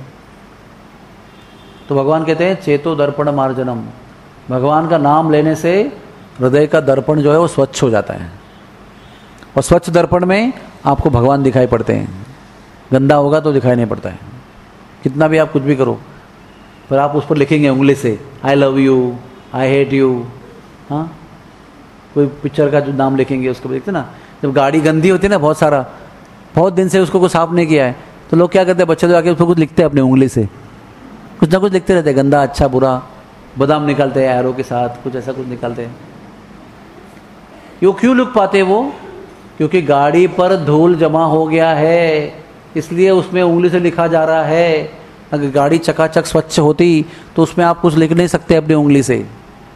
तो भगवान कहते हैं चेतो दर्पण मार्जनम, भगवान का नाम लेने से हृदय का दर्पण जो है वो स्वच्छ हो जाता है, और स्वच्छ दर्पण में आपको भगवान दिखाई पड़ते हैं। गंदा होगा तो दिखाई नहीं पड़ता है, कितना भी आप कुछ भी करो। फिर आप उस पर लिखेंगे उंगली से I love you, I hate you, हाँ कोई पिक्चर का जो नाम लिखेंगे उसको देखते ना, जब गाड़ी गंदी होती है ना, बहुत सारा बहुत दिन से उसको कुछ साफ नहीं किया है तो लोग क्या करते हैं, बच्चे तो आके उसको कुछ लिखते हैं अपनी उंगली से, कुछ ना कुछ लिखते रहते हैं, गंदा अच्छा बुरा, बादाम निकालते हैं एरो के साथ, कुछ ऐसा कुछ निकालते हैं। क्यों क्यों लिख पाते वो? क्योंकि गाड़ी पर धूल जमा हो गया है, इसलिए उसमें उंगली से लिखा जा रहा है। अगर गाड़ी चकाचक स्वच्छ होती तो उसमें आप कुछ लिख नहीं सकते अपनी उंगली से।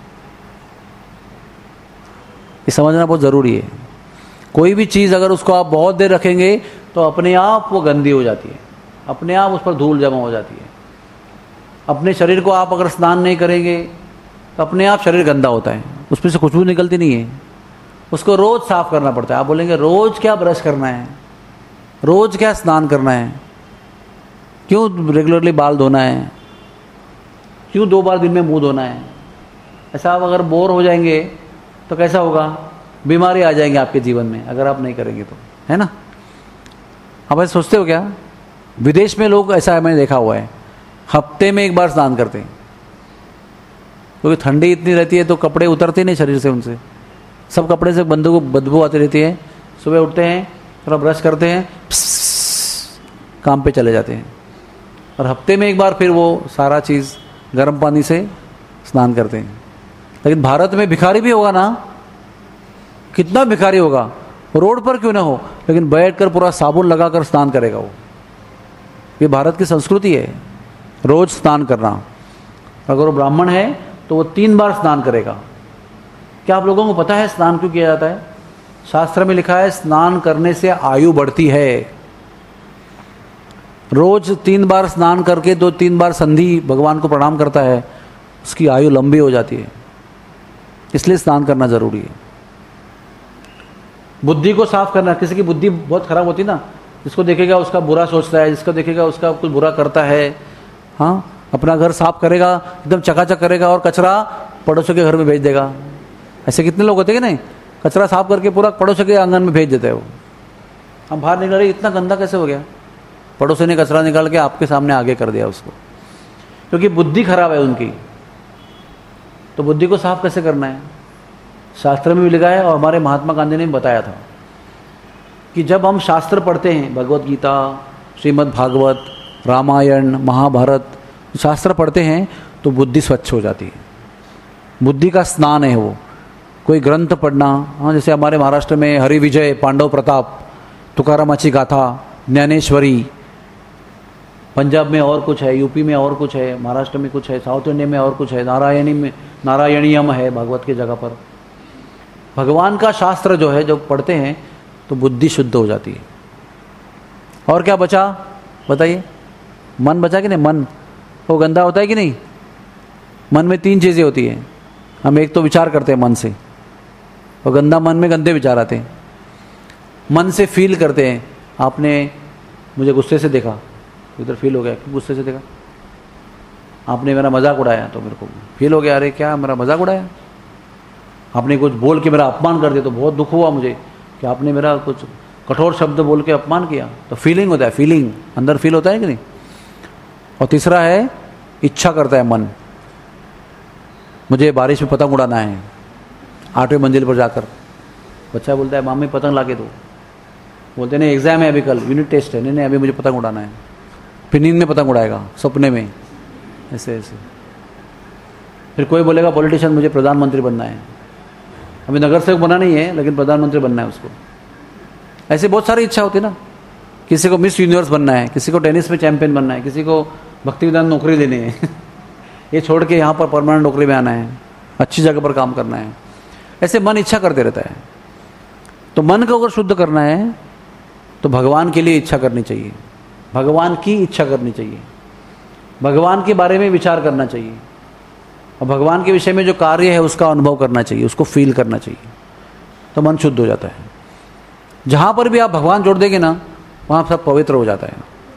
ये समझना बहुत ज़रूरी है। कोई भी चीज़ अगर उसको आप बहुत देर रखेंगे तो अपने आप वो गंदी हो जाती है, अपने आप उस पर धूल जमा हो जाती है। अपने शरीर को आप अगर स्नान नहीं करेंगे तो अपने आप शरीर गंदा होता है, उसमें से खुशबू निकलती नहीं है। उसको रोज़ साफ करना पड़ता है। आप बोलेंगे रोज़ क्या ब्रश करना है, रोज़ क्या स्नान करना है, क्यों रेगुलरली बाल धोना है, क्यों दो बार दिन में मुंह धोना है? ऐसा आप अगर बोर हो जाएंगे तो कैसा होगा? बीमारी आ जाएंगे आपके जीवन में अगर आप नहीं करेंगे तो, है ना? आप ऐसे सोचते हो क्या? विदेश में लोग, ऐसा मैंने देखा हुआ है, हफ्ते में एक बार स्नान करते हैं, क्योंकि ठंडी इतनी रहती है तो कपड़े उतरते नहीं शरीर से, उनसे सब कपड़े से बंदों को बदबू आती रहती है। सुबह उठते हैं, थोड़ा ब्रश करते हैं, काम पे चले जाते हैं, और हफ्ते में एक बार फिर वो सारा चीज़ गर्म पानी से स्नान करते हैं। लेकिन भारत में भिखारी भी होगा ना, कितना भिखारी होगा, रोड पर क्यों ना हो, लेकिन बैठकर पूरा साबुन लगाकर स्नान करेगा वो। ये भारत की संस्कृति है, रोज स्नान करना। अगर वो ब्राह्मण है तो वो तीन बार स्नान करेगा। क्या आप लोगों को पता है स्नान क्यों किया जाता है? शास्त्र में लिखा है स्नान करने से आयु बढ़ती है। रोज तीन बार स्नान करके दो तीन बार संधि भगवान को प्रणाम करता है, उसकी आयु लंबी हो जाती है, इसलिए स्नान करना जरूरी है। बुद्धि को साफ करना, किसी की बुद्धि बहुत खराब होती ना, जिसको देखेगा उसका बुरा सोचता है, जिसको देखेगा उसका कुछ बुरा करता है। हाँ, अपना घर साफ करेगा, एकदम चकाचक करेगा, और कचरा पड़ोसियों के घर में भेज देगा। ऐसे कितने लोग होते हैं कि नहीं? कचरा साफ करके पूरा पड़ोसियों के आंगन में भेज देते हैं वो। हम बाहर निकल रहे, इतना गंदा कैसे हो गया? पड़ोसी ने कचरा निकाल के आपके सामने आगे कर दिया उसको, क्योंकि बुद्धि खराब है उनकी। तो बुद्धि को साफ कैसे करना है? शास्त्र में भी लिखा है, और हमारे महात्मा गांधी ने भी बताया था कि जब हम शास्त्र पढ़ते हैं, भगवत गीता, श्रीमद् भागवत, रामायण, महाभारत, शास्त्र पढ़ते हैं तो बुद्धि स्वच्छ हो जाती है। बुद्धि का स्नान है वो। कोई ग्रंथ पढ़ना, हाँ, जैसे हमारे महाराष्ट्र में हरि विजय, पांडव प्रताप, तुकारामाची गाथा, ज्ञानेश्वरी, पंजाब में और कुछ है, यूपी में और कुछ है, महाराष्ट्र में कुछ है, साउथ इंडिया में और कुछ है, नारायणी में नारायणीयम है भागवत की जगह पर। भगवान का शास्त्र जो है, जो पढ़ते हैं तो बुद्धि शुद्ध हो जाती है। और क्या बचा बताइए? मन बचा कि नहीं? मन वो गंदा होता है कि नहीं? मन में तीन चीज़ें होती हैं। हम एक तो विचार करते हैं मन से, और गंदा मन में गंदे विचार आते हैं। मन से फील करते हैं, आपने मुझे गुस्से से देखा, इधर फील हो गया, क्यों गुस्से से देखा? आपने मेरा मजाक उड़ाया तो मेरे को फील हो गया, अरे क्या मेरा मजाक उड़ाया? आपने कुछ बोल के मेरा अपमान कर दिया तो बहुत दुख हुआ मुझे कि आपने मेरा कुछ कठोर शब्द बोल के अपमान किया। तो फीलिंग होता है, फीलिंग अंदर फील होता है कि नहीं? और तीसरा है इच्छा करता है मन, मुझे बारिश में पतंग उड़ाना है, आठवीं मंजिल पर जाकर। बच्चा बोलता है मामी पतंग ला के दो, बोलते नहीं एग्जाम है अभी, कल यूनिट टेस्ट है, नहीं नहीं अभी मुझे पतंग उड़ाना है। फिर नींद में पतंग उड़ाएगा, सपने में, ऐसे ऐसे। फिर कोई बोलेगा पॉलिटिशियन मुझे प्रधानमंत्री बनना है, अभी नगर सेवक बना नहीं है लेकिन प्रधानमंत्री बनना है उसको। ऐसे बहुत सारी इच्छा होती है ना। किसी को मिस यूनिवर्स बनना है, किसी को टेनिस में चैंपियन बनना है, किसी को भक्ति विधान नौकरी लेनी है ये छोड़ के यहाँ पर परमानेंट नौकरी में आना है, अच्छी जगह पर काम करना है। ऐसे मन इच्छा करते रहता है। तो मन को अगर शुद्ध करना है तो भगवान के लिए इच्छा करनी चाहिए, भगवान की इच्छा करनी चाहिए, भगवान के बारे में विचार करना चाहिए, और भगवान के विषय में जो कार्य है उसका अनुभव करना चाहिए, उसको फील करना चाहिए, तो मन शुद्ध हो जाता है। जहाँ पर भी आप भगवान जोड़ देंगे ना, वहाँ सब पवित्र हो जाता है,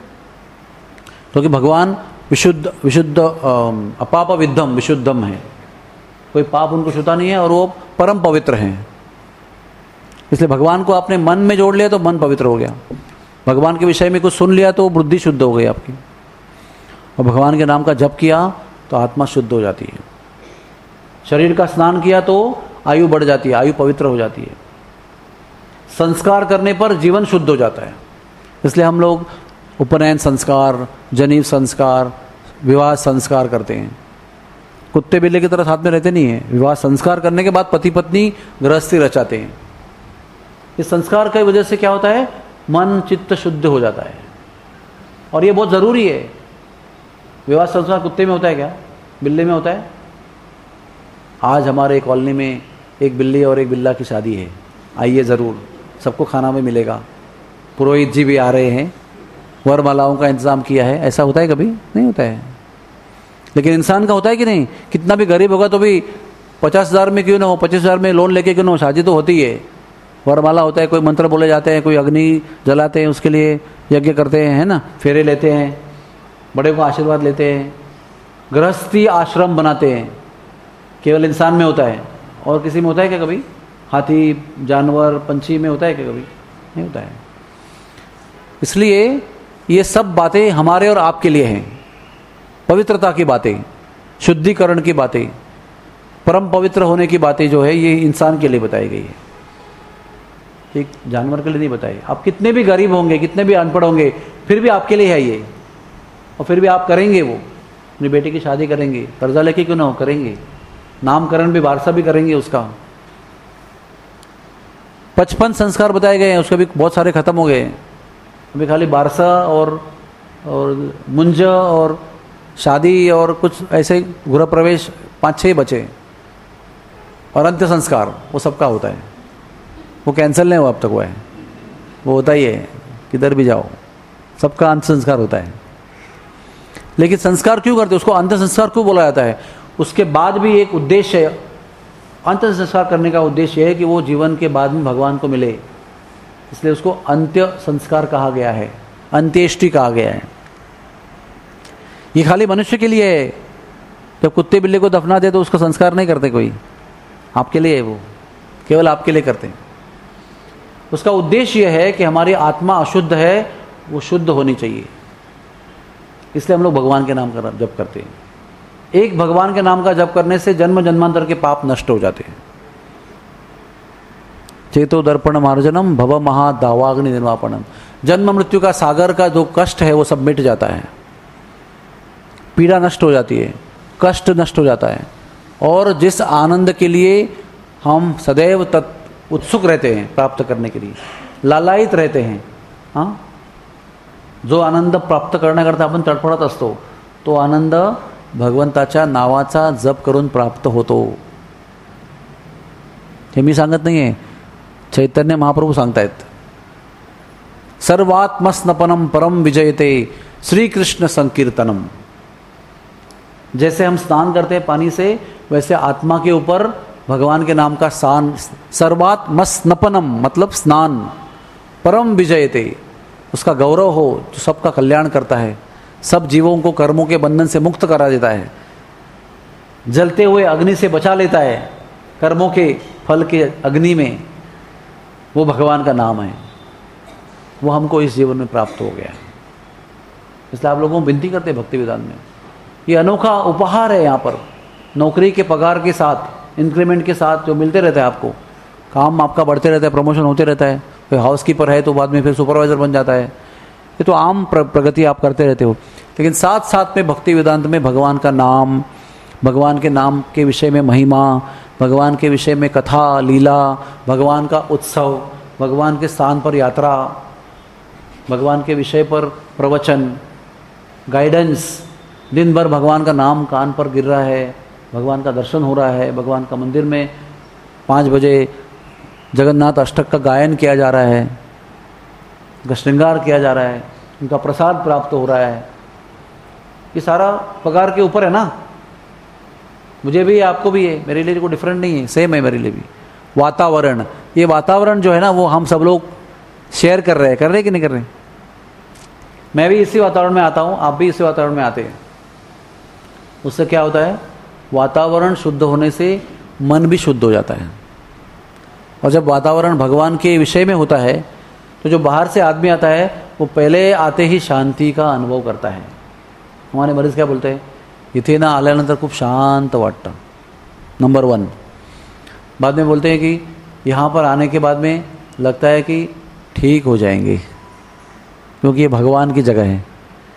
क्योंकि तो भगवान विशुद्ध विशुद्ध अपाप विद्धम विशुद्धम है, कोई पाप उनको छूता नहीं है, और वो परम पवित्र हैं। इसलिए भगवान को आपने मन में जोड़ लिया तो मन पवित्र हो गया, भगवान के विषय में कुछ सुन लिया तो बुद्धि शुद्ध हो गई आपकी, और भगवान के नाम का जप किया तो आत्मा शुद्ध हो जाती है। शरीर का स्नान किया तो आयु बढ़ जाती है, आयु पवित्र हो जाती है। संस्कार करने पर जीवन शुद्ध हो जाता है। इसलिए हम लोग उपनयन संस्कार, जनीव संस्कार, विवाह संस्कार करते हैं। कुत्ते बिल्ली की तरह साथ में रहते नहीं हैं। विवाह संस्कार करने के बाद पति पत्नी गृहस्थी रचाते हैं। इस संस्कार की वजह से क्या होता है, मन चित्त शुद्ध हो जाता है, और ये बहुत ज़रूरी है। विवाह संस्कार कुत्ते में होता है क्या, बिल्ली में होता है? आज हमारे कॉलोनी में एक बिल्ली और एक बिल्ला की शादी है, आइए ज़रूर, सबको खाना भी मिलेगा, पुरोहित जी भी आ रहे हैं, वरमालाओं का इंतज़ाम किया है। ऐसा होता है कभी? नहीं होता है। लेकिन इंसान का होता है कि नहीं? कितना भी गरीब होगा तो भी पचास हज़ार में क्यों ना हो, पच्चीस हज़ार में लोन लेके क्यों ना हो, शादी तो होती है। वरमाला होता है, कोई मंत्र बोले जाते हैं, कोई अग्नि जलाते हैं, उसके लिए यज्ञ करते हैं, है ना, फेरे लेते हैं, बड़े को आशीर्वाद लेते हैं, गृहस्थी आश्रम बनाते हैं। केवल इंसान में होता है, और किसी में होता है क्या कभी? हाथी, जानवर, पंछी में होता है क्या कभी? नहीं होता है। इसलिए ये सब बातें हमारे और आपके लिए हैं। पवित्रता की बातें, शुद्धिकरण की बातें, परम पवित्र होने की बातें जो है, ये इंसान के लिए बताई गई है, एक जानवर के लिए नहीं बताई। आप कितने भी गरीब होंगे, कितने भी अनपढ़ होंगे, फिर भी आपके लिए है ये, और फिर भी आप करेंगे। वो अपनी बेटी की शादी करेंगे, कर्जा लेके क्यों ना हो, करेंगे। नामकरण भी, वारसा भी करेंगे उसका। पचपन संस्कार बताए गए हैं, उसके भी बहुत सारे खत्म हो गए हैं। अभी खाली बारसा और और मुंज और शादी और कुछ ऐसे गृह प्रवेश पाँच छः बचे, और अंत्य संस्कार वो सबका होता है। वो कैंसिल नहीं हुआ अब तक, हुआ है, वो होता ही है, किधर भी जाओ सबका अंत्य संस्कार होता है। लेकिन संस्कार क्यों करते हैं, उसको अंत्य संस्कार क्यों बोला जाता है? उसके बाद भी एक उद्देश्य है। अंत्य संस्कार करने का उद्देश्य है कि वो जीवन के बाद में भगवान को मिले, इसलिए उसको अंत्य संस्कार कहा गया है, अंत्येष्टि कहा गया है। ये खाली मनुष्य के लिए है। जब कुत्ते बिल्ली को दफना दे तो उसका संस्कार नहीं करते कोई, आपके लिए है, वो केवल आपके लिए करते हैं। उसका उद्देश्य यह है कि हमारी आत्मा अशुद्ध है, वो शुद्ध होनी चाहिए, इसलिए हम लोग भगवान के नाम का जप करते हैं। एक भगवान के नाम का जप करने से जन्म जन्मांतर के पाप नष्ट हो जाते हैं। चेतो दर्पण मार्जनम भव महा दावाग्नि निर्वापणम, जन्म मृत्यु का सागर का जो कष्ट है वो सब मिट जाता है, पीड़ा नष्ट हो जाती है, कष्ट नष्ट हो जाता है, और जिस आनंद के लिए हम सदैव तत् उत्सुक रहते हैं प्राप्त करने के लिए, लालायित रहते हैं, हाँ, जो आनंद प्राप्त करण्याकरता आपण तडफडत असतो, तो आनंद भगवंताच्या नावाचा जप करून प्राप्त होतो। हे मी सांगत नाही आहे, चैतन्य महाप्रभू सांगतायत। सर्वात्मस्नपनम परम विजयते श्री कृष्ण संकीर्तनम। जैसे हम स्नान करते हैं पानी से, वैसे आत्मा के ऊपर भगवान के नाम का स्नान, सर्वात्मस्नपनम मतलब स्नान, परम विजयते उसका गौरव हो, जो सबका कल्याण करता है, सब जीवों को कर्मों के बंधन से मुक्त करा देता है, जलते हुए अग्नि से बचा लेता है, कर्मों के फल के अग्नि में, वो भगवान का नाम है। वो हमको इस जीवन में प्राप्त हो गया है। इसलिए आप लोगों को विनती करते हैं भक्ति वेदांत में, ये अनोखा उपहार है। यहाँ पर नौकरी के पगार के साथ, इंक्रीमेंट के साथ जो मिलते रहता है आपको, काम आपका बढ़ते रहता है, प्रमोशन होते रहता है, कोई हाउसकीपर है तो बाद में फिर सुपरवाइजर बन जाता है, ये तो आम प्रगति आप करते रहते हो। लेकिन साथ साथ में भक्ति वेदांत में भगवान का नाम, भगवान के नाम के विषय में महिमा, भगवान के विषय में कथा लीला, भगवान का उत्सव, भगवान के स्थान पर यात्रा, भगवान के विषय पर प्रवचन, गाइडेंस, दिन भर भगवान का नाम कान पर गिर रहा है, भगवान का दर्शन हो रहा है, भगवान का मंदिर में पाँच बजे जगन्नाथ अष्टक का गायन किया जा रहा है, उनका श्रृंगार किया जा रहा है, उनका प्रसाद प्राप्त हो रहा है। ये सारा पगार के ऊपर है ना। मुझे भी, आपको भी है, मेरे लिए कोई डिफरेंट नहीं है, सेम है मेरे लिए भी। वातावरण, ये वातावरण जो है ना, वो हम सब लोग शेयर कर रहे हैं, कर रहे हैं कि नहीं कर रहे? मैं भी इसी वातावरण में आता हूँ, आप भी इसी वातावरण में आते हैं। उससे क्या होता है, वातावरण शुद्ध होने से मन भी शुद्ध हो जाता है। और जब वातावरण भगवान के विषय में होता है तो जो बाहर से आदमी आता है वो पहले आते ही शांति का अनुभव करता है। हमारे मरीज क्या बोलते हैं, इथे ना आल्यानंतर खूप शांत वाटतं, नंबर वन। बाद में बोलते हैं कि यहाँ पर आने के बाद में लगता है कि ठीक हो जाएंगे, क्योंकि ये भगवान की जगह है।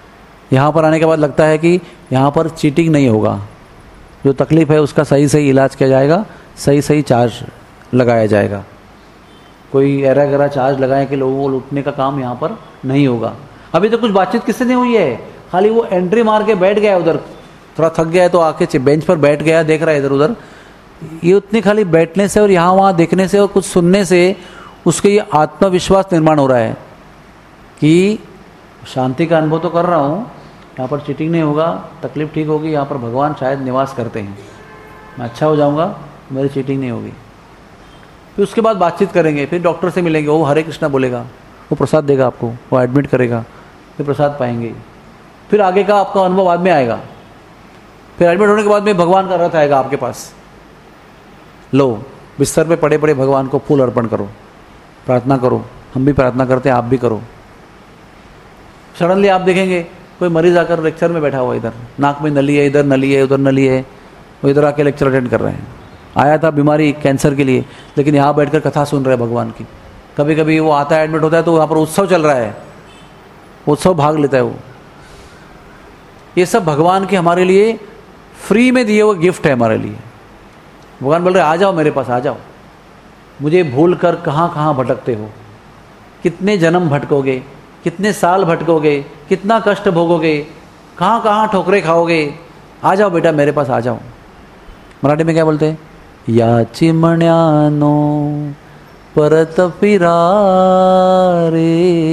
यहाँ पर आने के बाद लगता है कि यहाँ पर चीटिंग नहीं होगा, जो तकलीफ़ है उसका सही सही इलाज किया जाएगा, सही सही चार्ज लगाया जाएगा। कोई एरा गरा चार्ज लगाए कि लोगों को लूटने का काम यहाँ पर नहीं होगा। अभी तो कुछ बातचीत किससे नहीं हुई है, खाली वो एंट्री मार के बैठ गया उधर, थोड़ा थक गया है तो आके बेंच पर बैठ गया, देख रहा है इधर उधर। ये उतनी खाली बैठने से और यहाँ वहाँ देखने से और कुछ सुनने से उसके ये आत्मविश्वास निर्माण हो रहा है कि शांति का अनुभव तो कर रहा हूँ, यहाँ पर चीटिंग नहीं होगा, तकलीफ ठीक होगी, यहाँ पर भगवान शायद निवास करते हैं, मैं अच्छा हो जाऊँगा, मेरी चीटिंग नहीं होगी। फिर उसके बाद बातचीत करेंगे, फिर डॉक्टर से मिलेंगे, वो हरे कृष्णा बोलेगा, वो प्रसाद देगा आपको, वो एडमिट करेगा, फिर प्रसाद पाएंगे, फिर आगे का आपका अनुभव बाद में आएगा। फिर एडमिट होने के बाद में भगवान का रथ आएगा आपके पास, लो बिस्तर पे पड़े पड़े भगवान को फूल अर्पण करो, प्रार्थना करो, हम भी प्रार्थना करते हैं, आप भी करो। सडनली आप देखेंगे कोई मरीज आकर लेक्चर में बैठा हुआ, इधर नाक में नली है, इधर नली है, उधर नली है, वो इधर आके लेक्चर अटेंड कर रहे हैं। आया था बीमारी कैंसर के लिए, लेकिन यहाँ बैठकर कथा सुन रहे हैं भगवान की। कभी कभी वो आता है, एडमिट होता है, तो वहाँ पर उत्सव चल रहा है, उत्सव भाग लेता है वो। ये सब भगवान के हमारे लिए फ्री में दिए हुए गिफ्ट है हमारे लिए। भगवान बोल रहे आ जाओ मेरे पास, आ जाओ, मुझे भूल कर कहाँ कहाँ भटकते हो, कितने जन्म भटकोगे, कितने साल भटकोगे, कितना कष्ट भोगोगे, कहाँ कहाँ ठोकरे खाओगे, आ जाओ बेटा मेरे पास आ जाओ। मराठी में क्या बोलते हैं, या चिमण्यानो परत फिरा रे,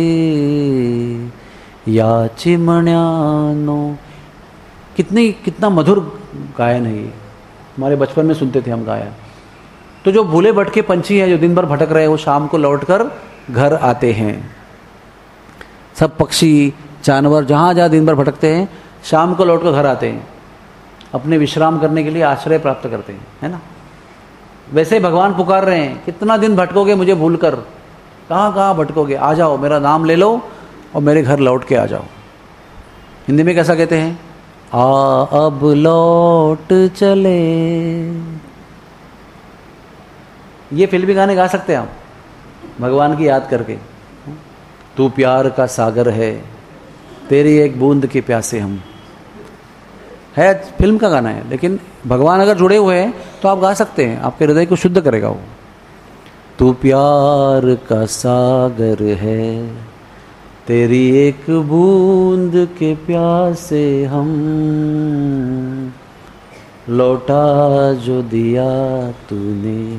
या चिमण्यानो। कितनी कितना मधुर गायन है ये, हमारे बचपन में सुनते थे हम गायन। तो जो भूले भटके पंछी हैं, जो दिन भर भटक रहे हैं, वो शाम को लौटकर घर आते हैं। सब पक्षी जानवर जहाँ जहाँ दिन भर भटकते हैं, शाम को लौटकर घर आते हैं, अपने विश्राम करने के लिए आश्रय प्राप्त करते हैं, है ना। वैसे ही भगवान पुकार रहे हैं, कितना दिन भटकोगे मुझे भूलकर, कहाँ कहाँ भटकोगे, आ जाओ, मेरा नाम ले लो और मेरे घर लौट के आ जाओ। हिंदी में कैसा कहते हैं, आ अब लौट चले। ये फिल्मी गाने गा सकते हैं आप भगवान की याद करके। तू प्यार का सागर है, तेरी एक बूंद के प्यासे हम, है फिल्म का गाना है, लेकिन भगवान अगर जुड़े हुए हैं तो आप गा सकते हैं, आपके हृदय को शुद्ध करेगा वो। तू प्यार का सागर है, तेरी एक बूंद के प्यासे हम, लौटा जो दिया तूने।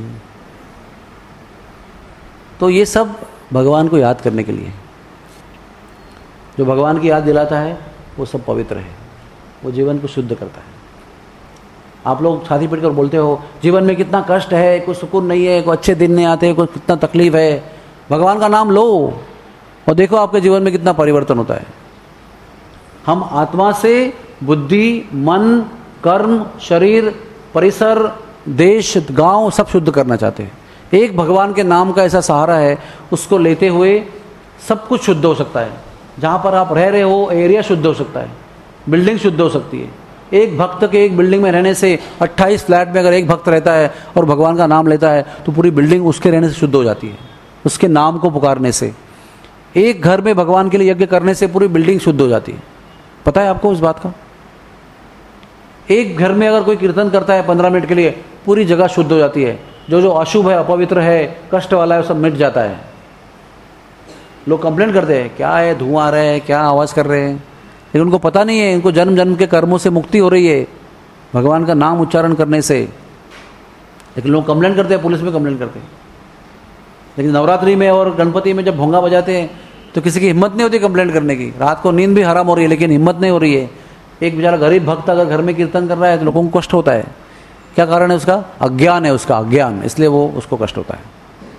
तो ये सब भगवान को याद करने के लिए, जो भगवान की याद दिलाता है वो सब पवित्र है, वो जीवन को शुद्ध करता है। आप लोग छाती पीट कर बोलते हो जीवन में कितना कष्ट है, कोई सुकून नहीं है, कोई अच्छे दिन नहीं आते, कोई कितना तकलीफ है, भगवान का नाम लो और देखो आपके जीवन में कितना परिवर्तन होता है। हम आत्मा से बुद्धि, मन, कर्म, शरीर, परिसर, देश, गांव सब शुद्ध करना चाहते हैं। एक भगवान के नाम का ऐसा सहारा है, उसको लेते हुए सब कुछ शुद्ध हो सकता है। जहाँ पर आप रह रहे हो एरिया शुद्ध हो सकता है, बिल्डिंग शुद्ध हो सकती है। एक भक्त के एक बिल्डिंग में रहने से अट्ठाईस फ्लैट में अगर एक भक्त रहता है और भगवान का नाम लेता है तो पूरी बिल्डिंग उसके रहने से शुद्ध हो जाती है, उसके नाम को पुकारने से। एक घर में भगवान के लिए यज्ञ करने से पूरी बिल्डिंग शुद्ध हो जाती है। पता है आपको इस बात का? एक घर में अगर कोई कीर्तन करता है पंद्रह मिनट के लिए, पूरी जगह शुद्ध हो जाती है। जो जो अशुभ है, अपवित्र है, कष्ट वाला है, सब मिट जाता है। लोग कंप्लेंट करते हैं क्या है, धुआं आ रहा है, क्या आवाज़ कर रहे हैं, लेकिन उनको पता नहीं है इनको जन्म जन्म के कर्मों से मुक्ति हो रही है भगवान का नाम उच्चारण करने से। लेकिन लोग कंप्लेंट करते हैं, पुलिस में कंप्लेंट करते हैं। लेकिन नवरात्रि में और गणपति में जब भोंगा बजाते हैं तो किसी की हिम्मत नहीं होती कंप्लेंट करने की। रात को नींद भी हराम हो रही है लेकिन हिम्मत नहीं हो रही है। एक बेचारा गरीब भक्त अगर घर में कीर्तन कर रहा है तो लोगों को कष्ट होता है। क्या कारण है उसका? अज्ञान है, उसका अज्ञान, इसलिए वो उसको कष्ट होता है।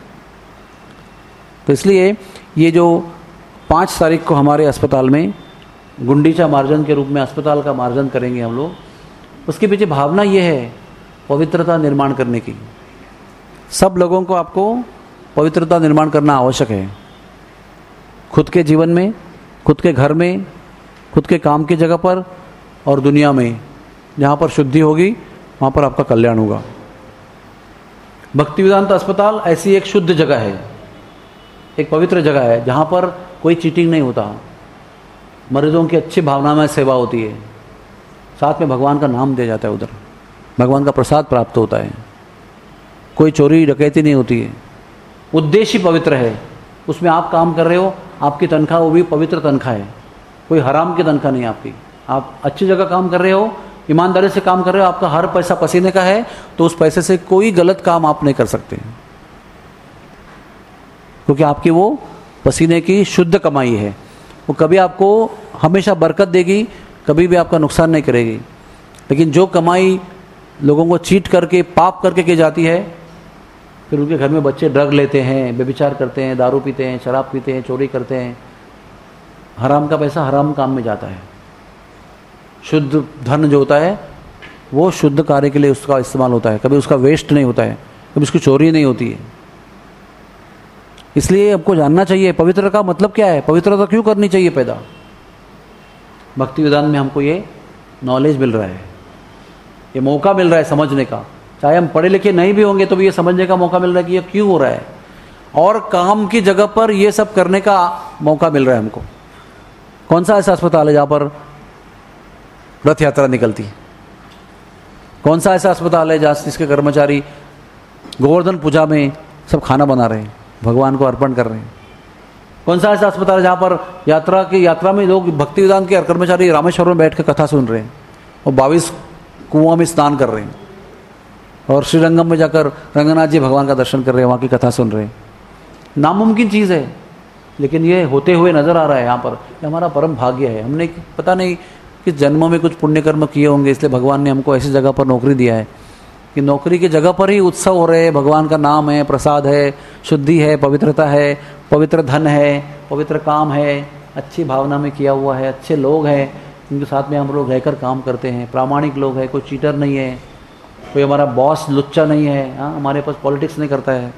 तो इसलिए ये जो पाँच तारीख को हमारे अस्पताल में गुंडीचा मार्जन के रूप में अस्पताल का मार्जन करेंगे हम लोग, उसके पीछे भावना ये है पवित्रता निर्माण करने की। सब लोगों को आपको पवित्रता निर्माण करना आवश्यक है, खुद के जीवन में, खुद के घर में, खुद के काम की जगह पर और दुनिया में। जहाँ पर शुद्धि होगी वहाँ पर आपका कल्याण होगा। भक्ति वेदांत अस्पताल ऐसी एक शुद्ध जगह है, एक पवित्र जगह है जहाँ पर कोई चीटिंग नहीं होता, मरीजों की अच्छी भावना में सेवा होती है, साथ में भगवान का नाम दिया जाता है, उधर भगवान का प्रसाद प्राप्त होता है, कोई चोरी डकैती नहीं होती है, उद्देश्य पवित्र है। उसमें आप काम कर रहे हो, आपकी तनख्वाह वो भी पवित्र तनख्वाह है, कोई हराम की तनख्वाह नहीं आपकी। आप अच्छी जगह काम कर रहे हो, ईमानदारी से काम कर रहे हो, आपका हर पैसा पसीने का है, तो उस पैसे से कोई गलत काम आप नहीं कर सकते, क्योंकि आपकी वो पसीने की शुद्ध कमाई है। वो कभी आपको हमेशा बरकत देगी, कभी भी आपका नुकसान नहीं करेगी। लेकिन जो कमाई लोगों को चीट करके, पाप करके की जाती है, फिर उनके घर में बच्चे ड्रग लेते हैं, व्यभिचार करते हैं, दारू पीते हैं, शराब पीते हैं, चोरी करते हैं, हराम का पैसा हराम काम में जाता है। शुद्ध धन जो होता है वो शुद्ध कार्य के लिए उसका इस्तेमाल होता है, कभी उसका वेस्ट नहीं होता है, कभी उसकी चोरी नहीं होती है। इसलिए आपको जानना चाहिए पवित्रता का मतलब क्या है, पवित्रता क्यों करनी चाहिए पैदा। भक्ति वेदांत में हमको ये नॉलेज मिल रहा है, ये मौका मिल रहा है समझने का। चाहे हम पढ़े लिखे नहीं भी होंगे तो भी ये समझने का मौका मिल रहा है कि ये क्यों हो रहा है, और काम की जगह पर ये सब करने का मौका मिल रहा है हमको। कौन सा ऐसा अस्पताल है जहाँ पर रथ यात्रा निकलती है? कौन सा ऐसा अस्पताल है जहाँ जिसके कर्मचारी गोवर्धन पूजा में सब खाना बना रहे हैं, भगवान को अर्पण कर रहे हैं? कौन सा ऐसा अस्पताल है जहाँ पर यात्रा की यात्रा में लोग भक्ति वेदांत के कर्मचारी रामेश्वर में बैठ कर कथा सुन रहे हैं और बाईस कुआं में स्नान कर रहे हैं, और श्रीरंगम में जाकर रंगनाथ जी भगवान का दर्शन कर रहे हैं, वहाँ की कथा सुन रहे हैं? नामुमकिन चीज़ है, लेकिन ये होते हुए नजर आ रहा है यहाँ पर। ये हमारा परम भाग्य है। हमने पता नहीं किस जन्मों में कुछ पुण्य कर्म किए होंगे, इसलिए भगवान ने हमको ऐसी जगह पर नौकरी दिया है कि नौकरी की जगह पर ही उत्सव हो रहे हैं, भगवान का नाम है, प्रसाद है, शुद्धि है, पवित्रता है, पवित्र धन है, पवित्र काम है, अच्छी भावना में किया हुआ है, अच्छे लोग हैं जिनके साथ में हम लोग रहकर काम करते हैं, प्रामाणिक लोग हैं, कोई चीटर नहीं है, कोई हमारा बॉस लुच्चा नहीं है, हाँ हमारे पास पॉलिटिक्स नहीं करता है।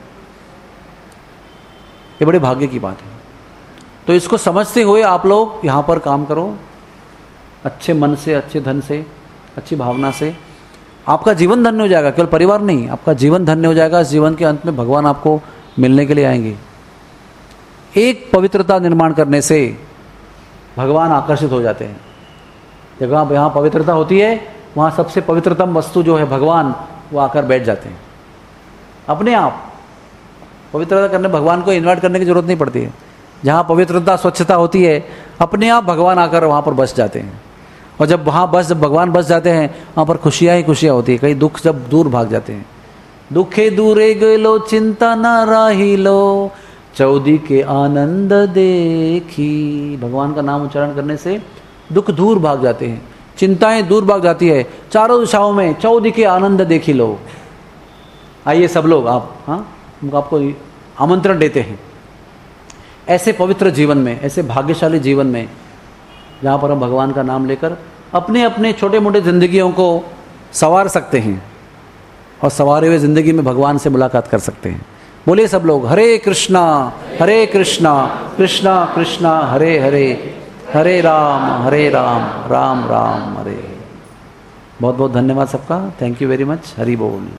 ये बड़े भाग्य की बात है। तो इसको समझते हुए आप लोग यहाँ पर काम करो, अच्छे मन से, अच्छे धन से, अच्छी भावना से। आपका जीवन धन्य हो जाएगा, केवल परिवार नहीं, आपका जीवन धन्य हो जाएगा। इस जीवन के अंत में भगवान आपको मिलने के लिए आएंगे। एक पवित्रता निर्माण करने से भगवान आकर्षित हो जाते हैं। जगह यहाँ पवित्रता होती है, वहाँ सबसे पवित्रतम वस्तु जो है भगवान, वो आकर बैठ जाते हैं अपने आप। पवित्रता करने भगवान को इन्वाइट करने की जरूरत नहीं पड़ती है। जहाँ पवित्रता, स्वच्छता होती है, अपने आप भगवान आकर वहाँ पर बस जाते हैं। और जब वहाँ बस जब भगवान बस जाते हैं, वहाँ पर खुशियाँ ही खुशियाँ होती है। कई दुख जब दूर भाग जाते हैं। दुखे दूरे गलो चिंता न राहिलो, चौदी के आनंद देखी। भगवान का नाम उच्चारण करने से दुख दूर भाग जाते हैं, चिंताएं दूर भाग जाती है। चारों दिशाओं में चौदी के आनंद देखी लो। आइए सब लोग आप, हाँ हम आपको आमंत्रण देते हैं ऐसे पवित्र जीवन में, ऐसे भाग्यशाली जीवन में, जहाँ पर हम भगवान का नाम लेकर अपने अपने छोटे मोटे जिंदगियों को संवार सकते हैं और संवारे हुए जिंदगी में भगवान से मुलाकात कर सकते हैं। बोलिए सब लोग हरे कृष्णा हरे कृष्णा कृष्णा कृष्णा हरे हरे, हरे राम हरे राम राम राम हरे। बहुत बहुत धन्यवाद सबका। Thank you very much. Hari बोल।